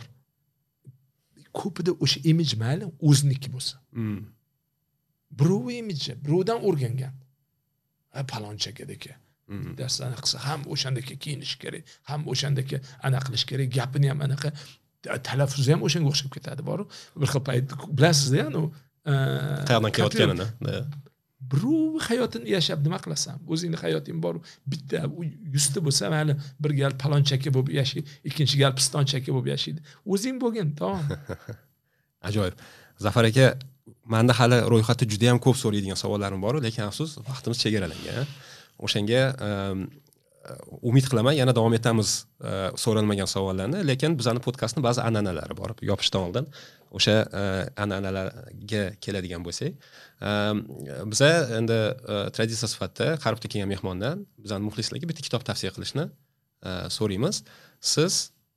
Ko'pida o'sha imij mayli o'ziniki bo'lsa. Hmm. Birov imiji, birovdan o'rgangan. Ha, palonchakadagi. Darslarni qilsa ham o'shandagi kiyinish kerak, ham o'shandagi ana qilish kerak, gapini ham anaqa talaffuzi ham o'shanga o'xshab ketadi, bor. Bir xil payt bilasizda, ya'ni qayerdan kelayotganini. Birov hayotini yashab nima qilasan? O'zingning hayoting bor. Bitta u yuzta bo'lsa, mayli bir gal palonchaka bo'lib yashaydi, ikkinchi gal pistonchaka bo'lib yashaydi. O'zing bo'lgin, tamom. Ajoyib. Zafar aka, menda hali ro'yxatda juda ham ko'p so'raydigan savollarim bor, lekin afsus, vaqtimiz chegaralangan. O'shanga umid qilaman yana davom etamiz so'ralmagan savollarni, lekin bizning podkastning ba'zi an'analari bor. Yopishdan oldin o'sha an'analarga keladigan bo'lsak, biza endi traditsiya sifatida G'arbda kelgan mehmondan bizning muxlislarga bitta kitob tavsiya qilishni so'raymiz. Siz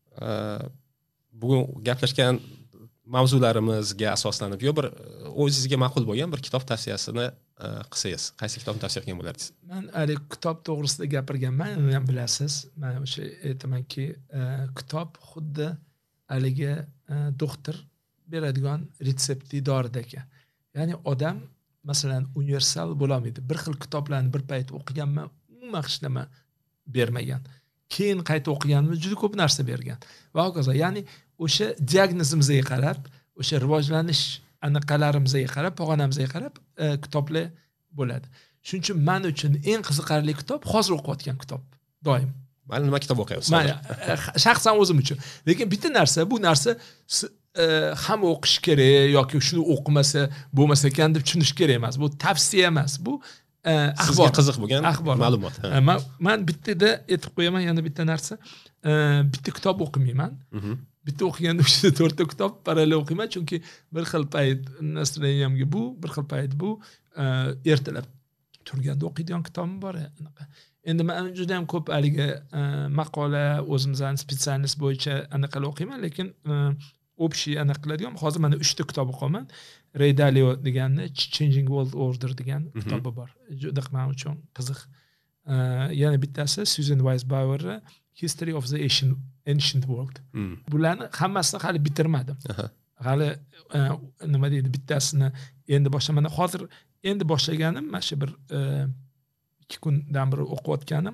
bugun gaplashgan mavzularimizga asoslanib yo bir o'zingizga ma'qul bo'lgan bir kitob tavsiyasini qilsangiz, qaysi kitobni tavsiya qilgan bo'lardingiz? Men hali kitob to'g'risida gapirganman, uni ham bilasiz. Men o'sha aytamanki, kitob xuddi haligi doktor beradigan retseptli doridek. Ya'ni odam masalan universal bo'la olmaydi. Bir xil kitoblarni bir payt o'qiganman, umuman hech nima bermagan. Keyin qayta o'qiganimda juda ko'p narsa bergan. Va hokazo. Ya'ni o'sha diagnozimizga qarab, o'sha rivojlanish anaqalarimizga qarab, pog'onamizga qarab kitoblar bo'ladi. Shuning uchun men uchun eng qiziqarli kitob hozir o'qiyotgan kitob. Doim. Mana nima kitob o'qiyapsiz? Men shaxsan o'zim uchun. Lekin bitta narsa, bu narsa ham o'qish kerak yoki shuni o'qimasa bo'lmas ekan deb tushunish kerak emas. Bu tavsiya emas. Bu sizga qiziq bo'lgan ma'lumot. Men bittada aytib qo'yaman yana bitta narsa. Bitta kitob o'qimayman. Bitta o'qiganda uchta to'rtta kitob parallel o'qiyman, chunki bir xil payt настроениямga bu, bir xil payt bu ertalab turganda o'qiydigan kitobim bor. Endi men juda ham ko'p haligi maqola, o'zimizning spesialist bo'yicha anaqalar o'qiyman, lekin общий anaqalar hozir mana uchta kitob o'qiyman. Ray Dalio deganni Changing World Order degan kitobi bor. Juda men uchun qiziq. Yana bittasi Susan Weisbauer History of the Ancient, Ancient World. Hmm. Bularni hammasini hali bitirmadim. Hali nima deydi, bittasini endi boshlaman. Hozir endi boshlaganim, mana shu bir ikki kundan beri o'qiyotganim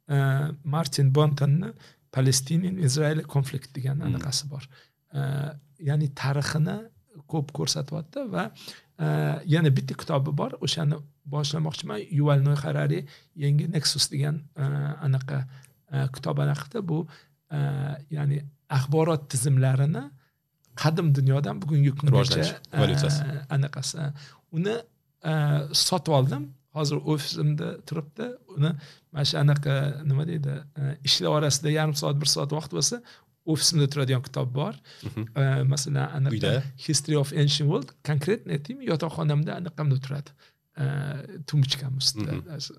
Martin Bontanni Palestine and Israel Conflict degan anaqasi bor. Ya'ni tarixini ko'p ko'rsatyapti va yana bitta kitobi bor. O'shani boshlamoqchiman. Yuval Noah Harari yangi Nexus degan anaqa kitob anaqida bu ya'ni axborot tizimlarini qadim dunyodan bugungi kungacha anaqasi. Uni sotib oldim. Hozir ofisimda turibdi. Uni mana shu anaqa nima deydi, ishlar orasida yarim soat, bir soat vaqt bo'lsa, ofisimda turadigan kitob bor. Masalan, anaqa History of Ancient World konkretno aytaymi, yotoqxonamda anaqamda turadi. Tumbichkam ustida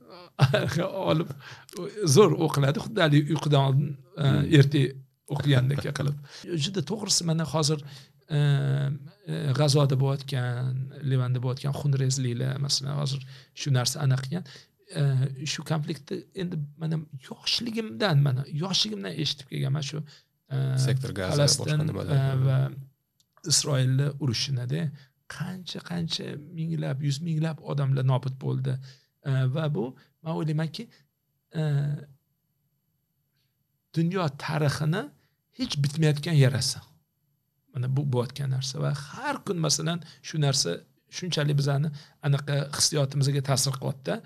olib zo'r o'qiladi, xuddi hali uyqudan oldin erta o'qigandek qilib. Juda to'g'risi mana hozir G'azoda bo'layotgan, Livanda bo'layotgan xunrezliklar masalan hozir shu narsa aniqgan. Shu konfliktni endi mana yoshligimdan mana yoshligimdan eshitib kelganman shu sektor Gaza boshqa nimalar va Isroilni urushida qancha qancha minglab, yuz minglab odamlar nobud bo'ldi. Va bu men o'ylaymanki, dunyo tarixini hech bitmayotgan yarasi. Mana bu bo'layotgan narsa va har kun masalan shu narsa shunchalik bizani anaqa hissiyotimizga ta'sir qilyapti.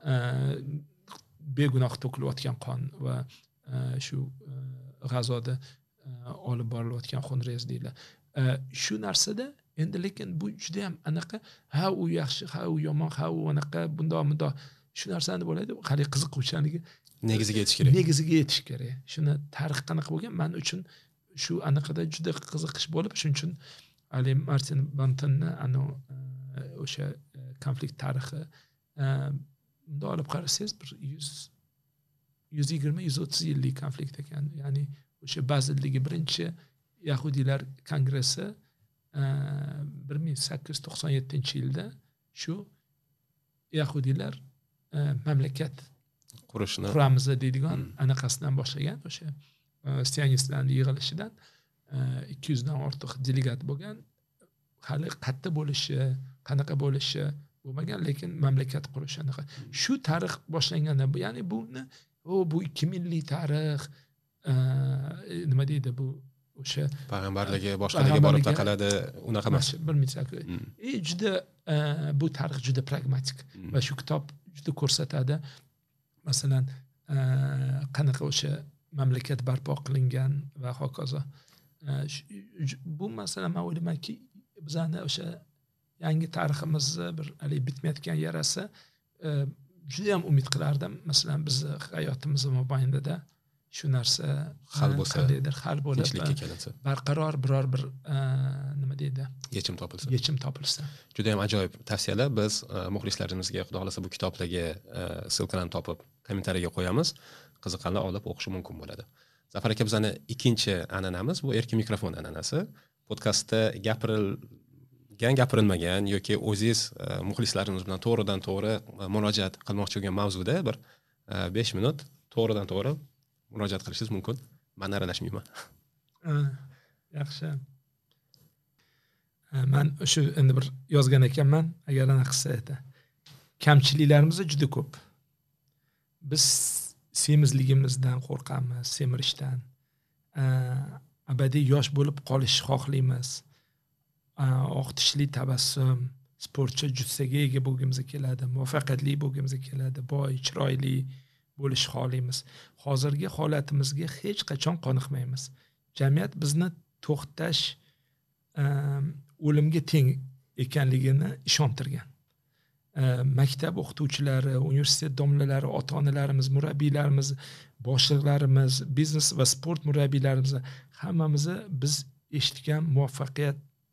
Begunoh to'kilayotgan qon va shu G'azoda olib borilayotgan xunrezliklar. Shu narsada endi lekin bu juda ham anaqa ha u yaxshi, ha u yomon, ha u anaqa bundoq bundoq shu narsani bo'ladi. Hali qiziquvchanligi negiziga yetish kerak. Negiziga yetish kerak. Shuni tarix qanaqa bo'lgan, men uchun shu anaqada juda qiziqish bo'lib, shuning uchun Ali Martin Bontanni ano o'sha konflikt tarixi bunday olib qarasangiz bir yuz yigirma yuz o'ttiz yillik konflikt ekan. Ya'ni o'sha Bazildagi birinchi Yahudiylar kongressi bir ming sakkiz yuz to'qson yettinchi yilda shu Yahudiylar mamlakat qurishni quramiz deydigan anaqasidan boshlagan. O'sha sionistlarning yig'ilishidan ikki yuz dan ortiq delegat bo'lgan. Hali qayerda bo'lishi, qanaqa bo'lishi bo'lmagan, lekin mamlakat qurish anaqa. Shu tarix boshlanganda, ya'ni buni o bu ikki minglik tarix nima deydi, bu o'sha payg'ambarligi boshqalarga borib taqaladi, unaqa emas. bir ming sakkiz yuz. E juda bu tarix juda pragmatik va shu kitob juda ko'rsatadi. Masalan, qanaqa o'sha mamlakat barpo qilingan va hokazo. Bu masalan men o'ylaymanki, bizning o'sha yangi tariximizni bir hali bitmayotgan yarasi juda ham umid qilardim, masalan bizni hayotimiz mobaynida shu narsa hal bo'lsa, qandaydir hal bo'lib tinchlikka kelinsa, barqaror biror bir nima deydi, yechim topilsa. Yechim topilsa. Juda ham ajoyib tavsiyalar. Biz muxlislarimizga xudo xolasa bu kitoblarga silkalarni topib kommentariyaga qo'yamiz. Qiziqqanlar olib o'qishi mumkin bo'ladi. Zafar aka, bizning ikkinchi an'anamiz bu erkin mikrofon an'anasi. Podkastda gapirilgan, gapirilmagan yoki o'zingiz muxlislarimiz bilan to'g'ridan to'g'ri murojaat qilmoqchi bo'lgan mavzuda bir besh minut to'g'ridan to'g'ri murojaat qilishingiz mumkin. Men aralashmayman. Yaxshi. Men shu endi bir yozgan ekanman, agar ana qilsa edi. Kamchiliklarimiz juda ko'p. Biz semizligimizdan qo'rqamiz, semirishdan. Abadiy yosh bo'lib qolishni xohlaymiz. Oq tishli tabassum, sportchi jutsaga ega bo'lgimiz keladi, muvaffaqiyatli bo'lgimiz keladi, boy, chiroyli bo'lishni xohlaymiz. Hozirgi holatimizga hech qachon qoniqmaymiz. Jamiyat bizni to'xtash o'limga teng ekanligini ishontirgan. Maktab o'qituvchilari, universitet domlalari, ota-onalarimiz, murabbiylarimiz, boshliqlarimiz, biznes va sport murabbiylarimiz hammamizni biz eshitgan muvaffaqiyat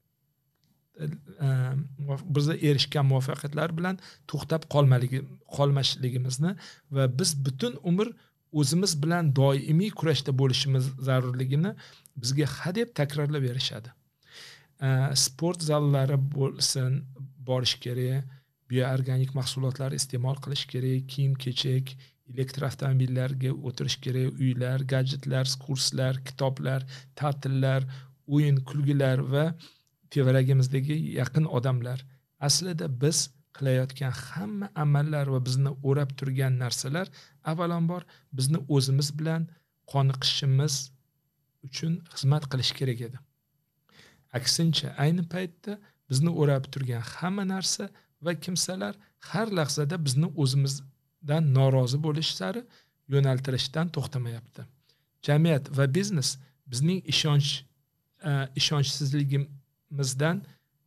bizga erishgan muvaffaqiyatlar bilan to'xtab qolmaligi qolmasligimizni va biz butun umr o'zimiz bilan doimiy kurashda bo'lishimiz zarurligini bizga hadeb takrorlab berishadi. Sport zallari bo'lsin, borish kerak, bioorganik mahsulotlar iste'mol qilish kerak, kiyim-kechak, elektr avtomobillarga o'tirish kerak, uylar, gadjetlar, kurslar, kitoblar, ta'tillar, o'yin, kulgilar va tevaragimizdagi yaqin odamlar. Aslida biz qilayotgan hamma amallar va bizni o'rab turgan narsalar avvalambor bizni o'zimiz bilan qoniqishimiz uchun xizmat qilish kerak edi. Aksincha, ayni paytda bizni o'rab turgan hamma narsa va kimsalar har lahzada bizni o'zimizdan norozi bo'lish sari yo'naltirishdan to'xtamayapti. Jamiyat va biznes bizning ishonch ishonchsizligimiz mizdan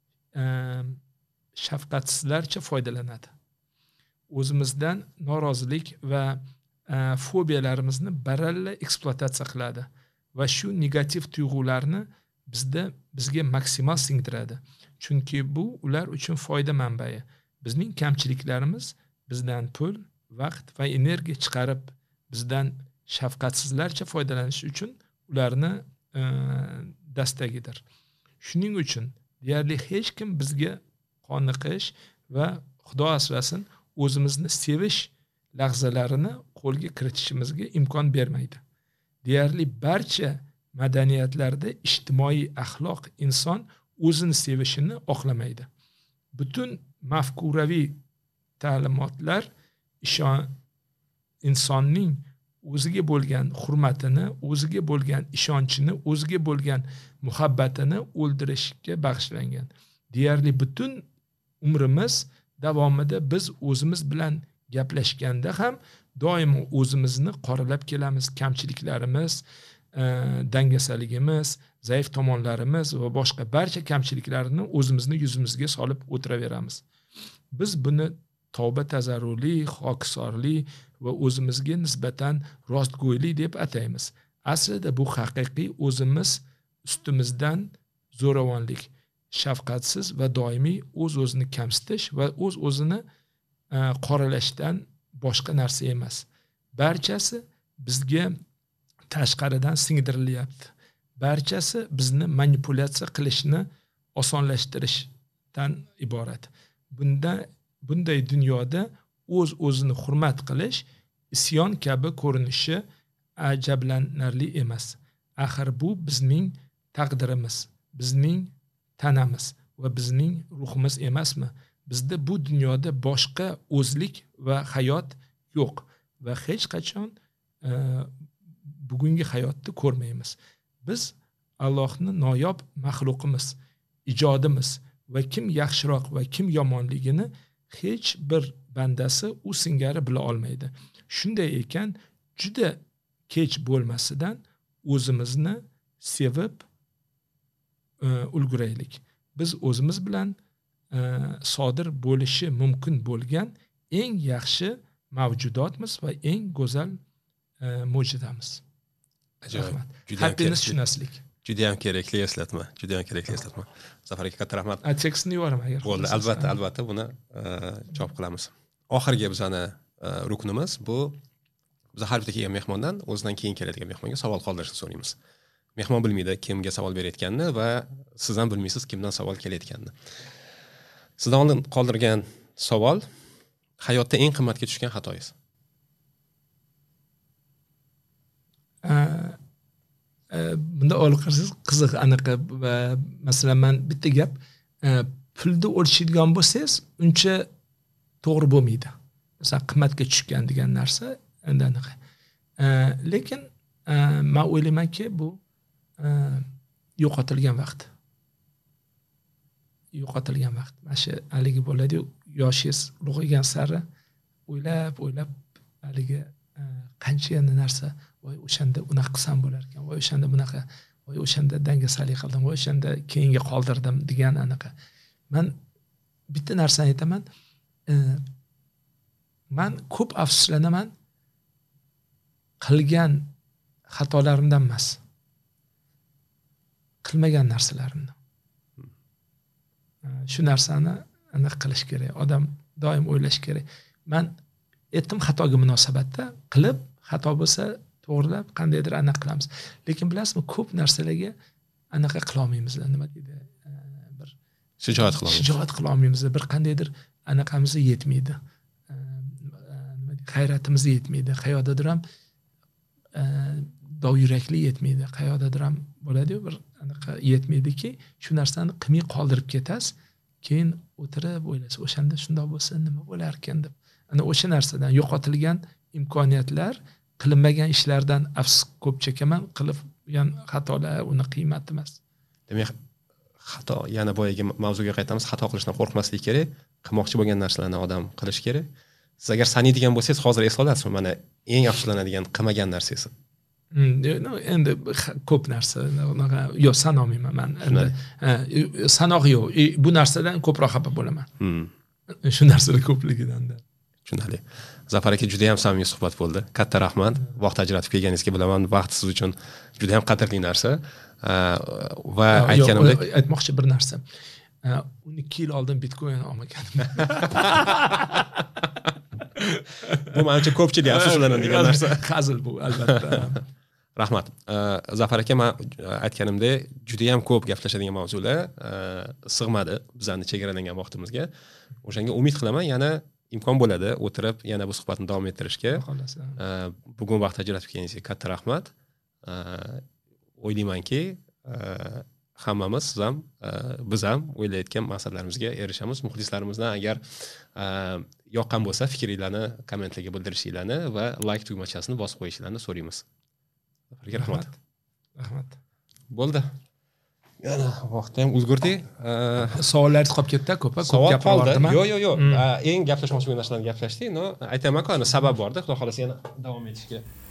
shafqatsizlarcha foydalanadi. O'zimizdan norozilik va fobiyalarimizni baralla ekspluatatsiya qiladi va shu negativ tuyg'ularni bizda bizga maksimal singdiradi. Chunki bu ular uchun foyda manbai. Bizning kamchiliklarimiz bizdan pul, vaqt va energiya chiqarib, bizdan shafqatsizlarcha foydalanish uchun ularni dastagidir. Shuning uchun deyarli hech kim bizga qoniqish va Xudo asrasin o'zimizni sevish lahzalarini qo'lga kiritishimizga imkon bermaydi. Deyarli barcha madaniyatlarda ijtimoiy axloq inson o'zini sevishini oqlamaydi. Butun mafkuraviy ta'limotlar ishon insonning o'ziga bo'lgan hurmatini, o'ziga bo'lgan ishonchini, o'ziga bo'lgan muhabbatini o'ldirishga bag'ishlangan. Deyarli butun umrimiz davomida biz o'zimiz bilan gaplashganda ham doimo o'zimizni qoralab kelamiz, kamchiliklarimiz, dangasaligimiz, zaif tomonlarimiz va boshqa barcha kamchiliklarni o'zimizni yuzimizga solib o'tiraveramiz. Biz buni tavba tazarrulik, xokisorlik va o'zimizga nisbatan rostgo'ylik deb ataymiz. Aslida bu haqiqiy o'zimiz ustimizdan zo'ravonlik, shafqatsiz va doimiy o'z-o'zini kamsitish va o'z-o'zini qoralashdan boshqa narsa emas. Barchasi bizga tashqaridan singdirilyapti. Barchasi bizni manipulyatsiya qilishni osonlashtirishdan iborat. Bunda bunday dunyoda o'z-o'zini hurmat qilish isyon kabi ko'rinishi ajablanarli emas. Axir bu bizning taqdirimiz, bizning tanamiz va bizning ruhimiz emasmi? Bizda bu dunyoda boshqa o'zlik va hayot yo'q va hech qachon e, bugungi hayotni ko'rmaymiz. Biz Allohning noyob maxluqimiz, ijodimiz va kim yaxshiroq va kim yomonligini hech bir bandasi u singari bila olmaydi. Shunday ekan, juda kech bo'lmasidan o'zimizni sevib e, ulguraylik. Biz o'zimiz bilan e, sodir bo'lishi mumkin bo'lgan eng yaxshi mavjudotmiz va eng go'zal mo'jizamiz. Ajoyib. Happiness tushunaslik. Juda ham kerakli eslatma. Juda ham kerakli eslatma. Zafar aka katta rahmat. Tekstni yuboraman agar. Bo'ldi, albatta, albatta buni chop qilamiz. Oxirgi bizani ruknimiz bu biz har bitta kelgan mehmondan o'zidan keyin keladigan mehmonga savol qoldirishni so'raymiz. Mehmon bilmaydi kimga savol berayotganini va siz ham bilmaysiz kimdan savol kelayotganini. Sizdan oldin qoldirgan savol hayotda eng qimmatga tushgan xatoyingiz. Bunda olib qarasangiz qiziq anaqa va masalan men bitta gap pulni o'lchaydigan bo'lsangiz uncha to'g'ri bo'lmaydi. Masalan qimmatga tushgan degan narsa endi anaqa. Lekin men o'ylaymanki bu yo'qotilgan vaqt. Yo'qotilgan vaqt. Mana shu haligi bo'ladi-yu, yoshingiz ulg'aygan sari o'ylab, o'ylab haligi qancha endi narsa, voy o'shanda unaqa qilsam bo'lar ekan, voy o'shanda bunaqa, voy o'shanda dangasalik qildim, voy o'shanda keyinga qoldirdim degan anaqa. Men bitta narsani aytaman, men ko'p afsuslanaman qilgan xatolarimdan emas, qilmagan narsalarimdan. Shu narsani aniq qilish kerak. Odam doim o'ylash kerak. Men aytdim xatoga munosabatda qilib, xato bo'lsa to'g'rilab qandaydir aniq qilamiz. Lekin bilasizmi, ko'p narsalarga anaqa qila olmaymiz, nima deydi? Bir shijoat qila olmaymiz. Shijoat qila olmaymiz. Bir qandaydir anaqamiz yetmaydi. Nima deydi? Hayratimiz yetmaydi. Qayoqdadir ham dovyurakli yetmaydi. Qayoqdadir ham bo'ladi-yu, bir anaqa yetmaydiki, shu narsani qilmay qoldirib ketasiz. Keyin o'tirib o'ylaysiz, o'shanda shundoq bo'lsa nima bo'lar ekan deb. Ana o'sha narsadan yo'qotilgan imkoniyatlar, qilinmagan ishlardan afsus ko'p chekaman, qilgan xatolar uni qiymati emas. Demak, xato, yana boyaga mavzuga qaytamiz, xato qilishdan qo'rqmaslik kerak, qilmoqchi bo'lgan narsalarni odam qilish kerak. Siz agar sanaydigan bo'lsangiz, hozir esla olasizmi? Mana eng afsuslanadigan qilmagan narsangiz. No, endi ko'p narsa, unaqa yo'q, sanolmayman men. Endi sanoq yo'q. Bu narsadan ko'proq xafa bo'laman. Shu narsalar ko'pligidan-da. Tushunarli. Zafar aka, juda ham samimiy suhbat bo'ldi. Katta rahmat. Vaqt ajratib kelganingizga bilaman, vaqt siz uchun juda ham qadrli narsa. Va aytganimdek, aytmoqchi bir narsa. o'n ikki yil oldin Bitcoin olmagandim. Bu menimcha ko'pchilik afsuslanadigan narsa. Hazil bu, albatta. Rahmat. Zafar aka, men aytganimdek, juda ham ko'p gaplashadigan mavzular sig'madi bizning chegaralangan vaqtimizga. O'shanga umid qilaman, yana imkon bo'ladi o'tirib yana bu suhbatni davom ettirishga. Bugun vaqt ajratib kelganingizga katta rahmat. O'ylaymanki, hammamiz, siz ham, biz ham o'ylayotgan maqsadlarimizga erishamiz. Muxlislarimizdan agar yoqqan bo'lsa, fikringizni kommentlarga bildirishinglarni va like tugmachasini bosib qo'yishingizni so'raymiz. Rahmat. Rahmat. Bo'ldi. Yana vaqt ham ulgurdik. Savollaringiz qolib ketdi, ko'p ko'p gapirdim. Yo'q, yo'q, yo'q. Eng gaplashmoqchi bo'lgan narsalarni gaplashdik. No, aytaman-ku, sabab borda, xudo xolasa yana davom etishga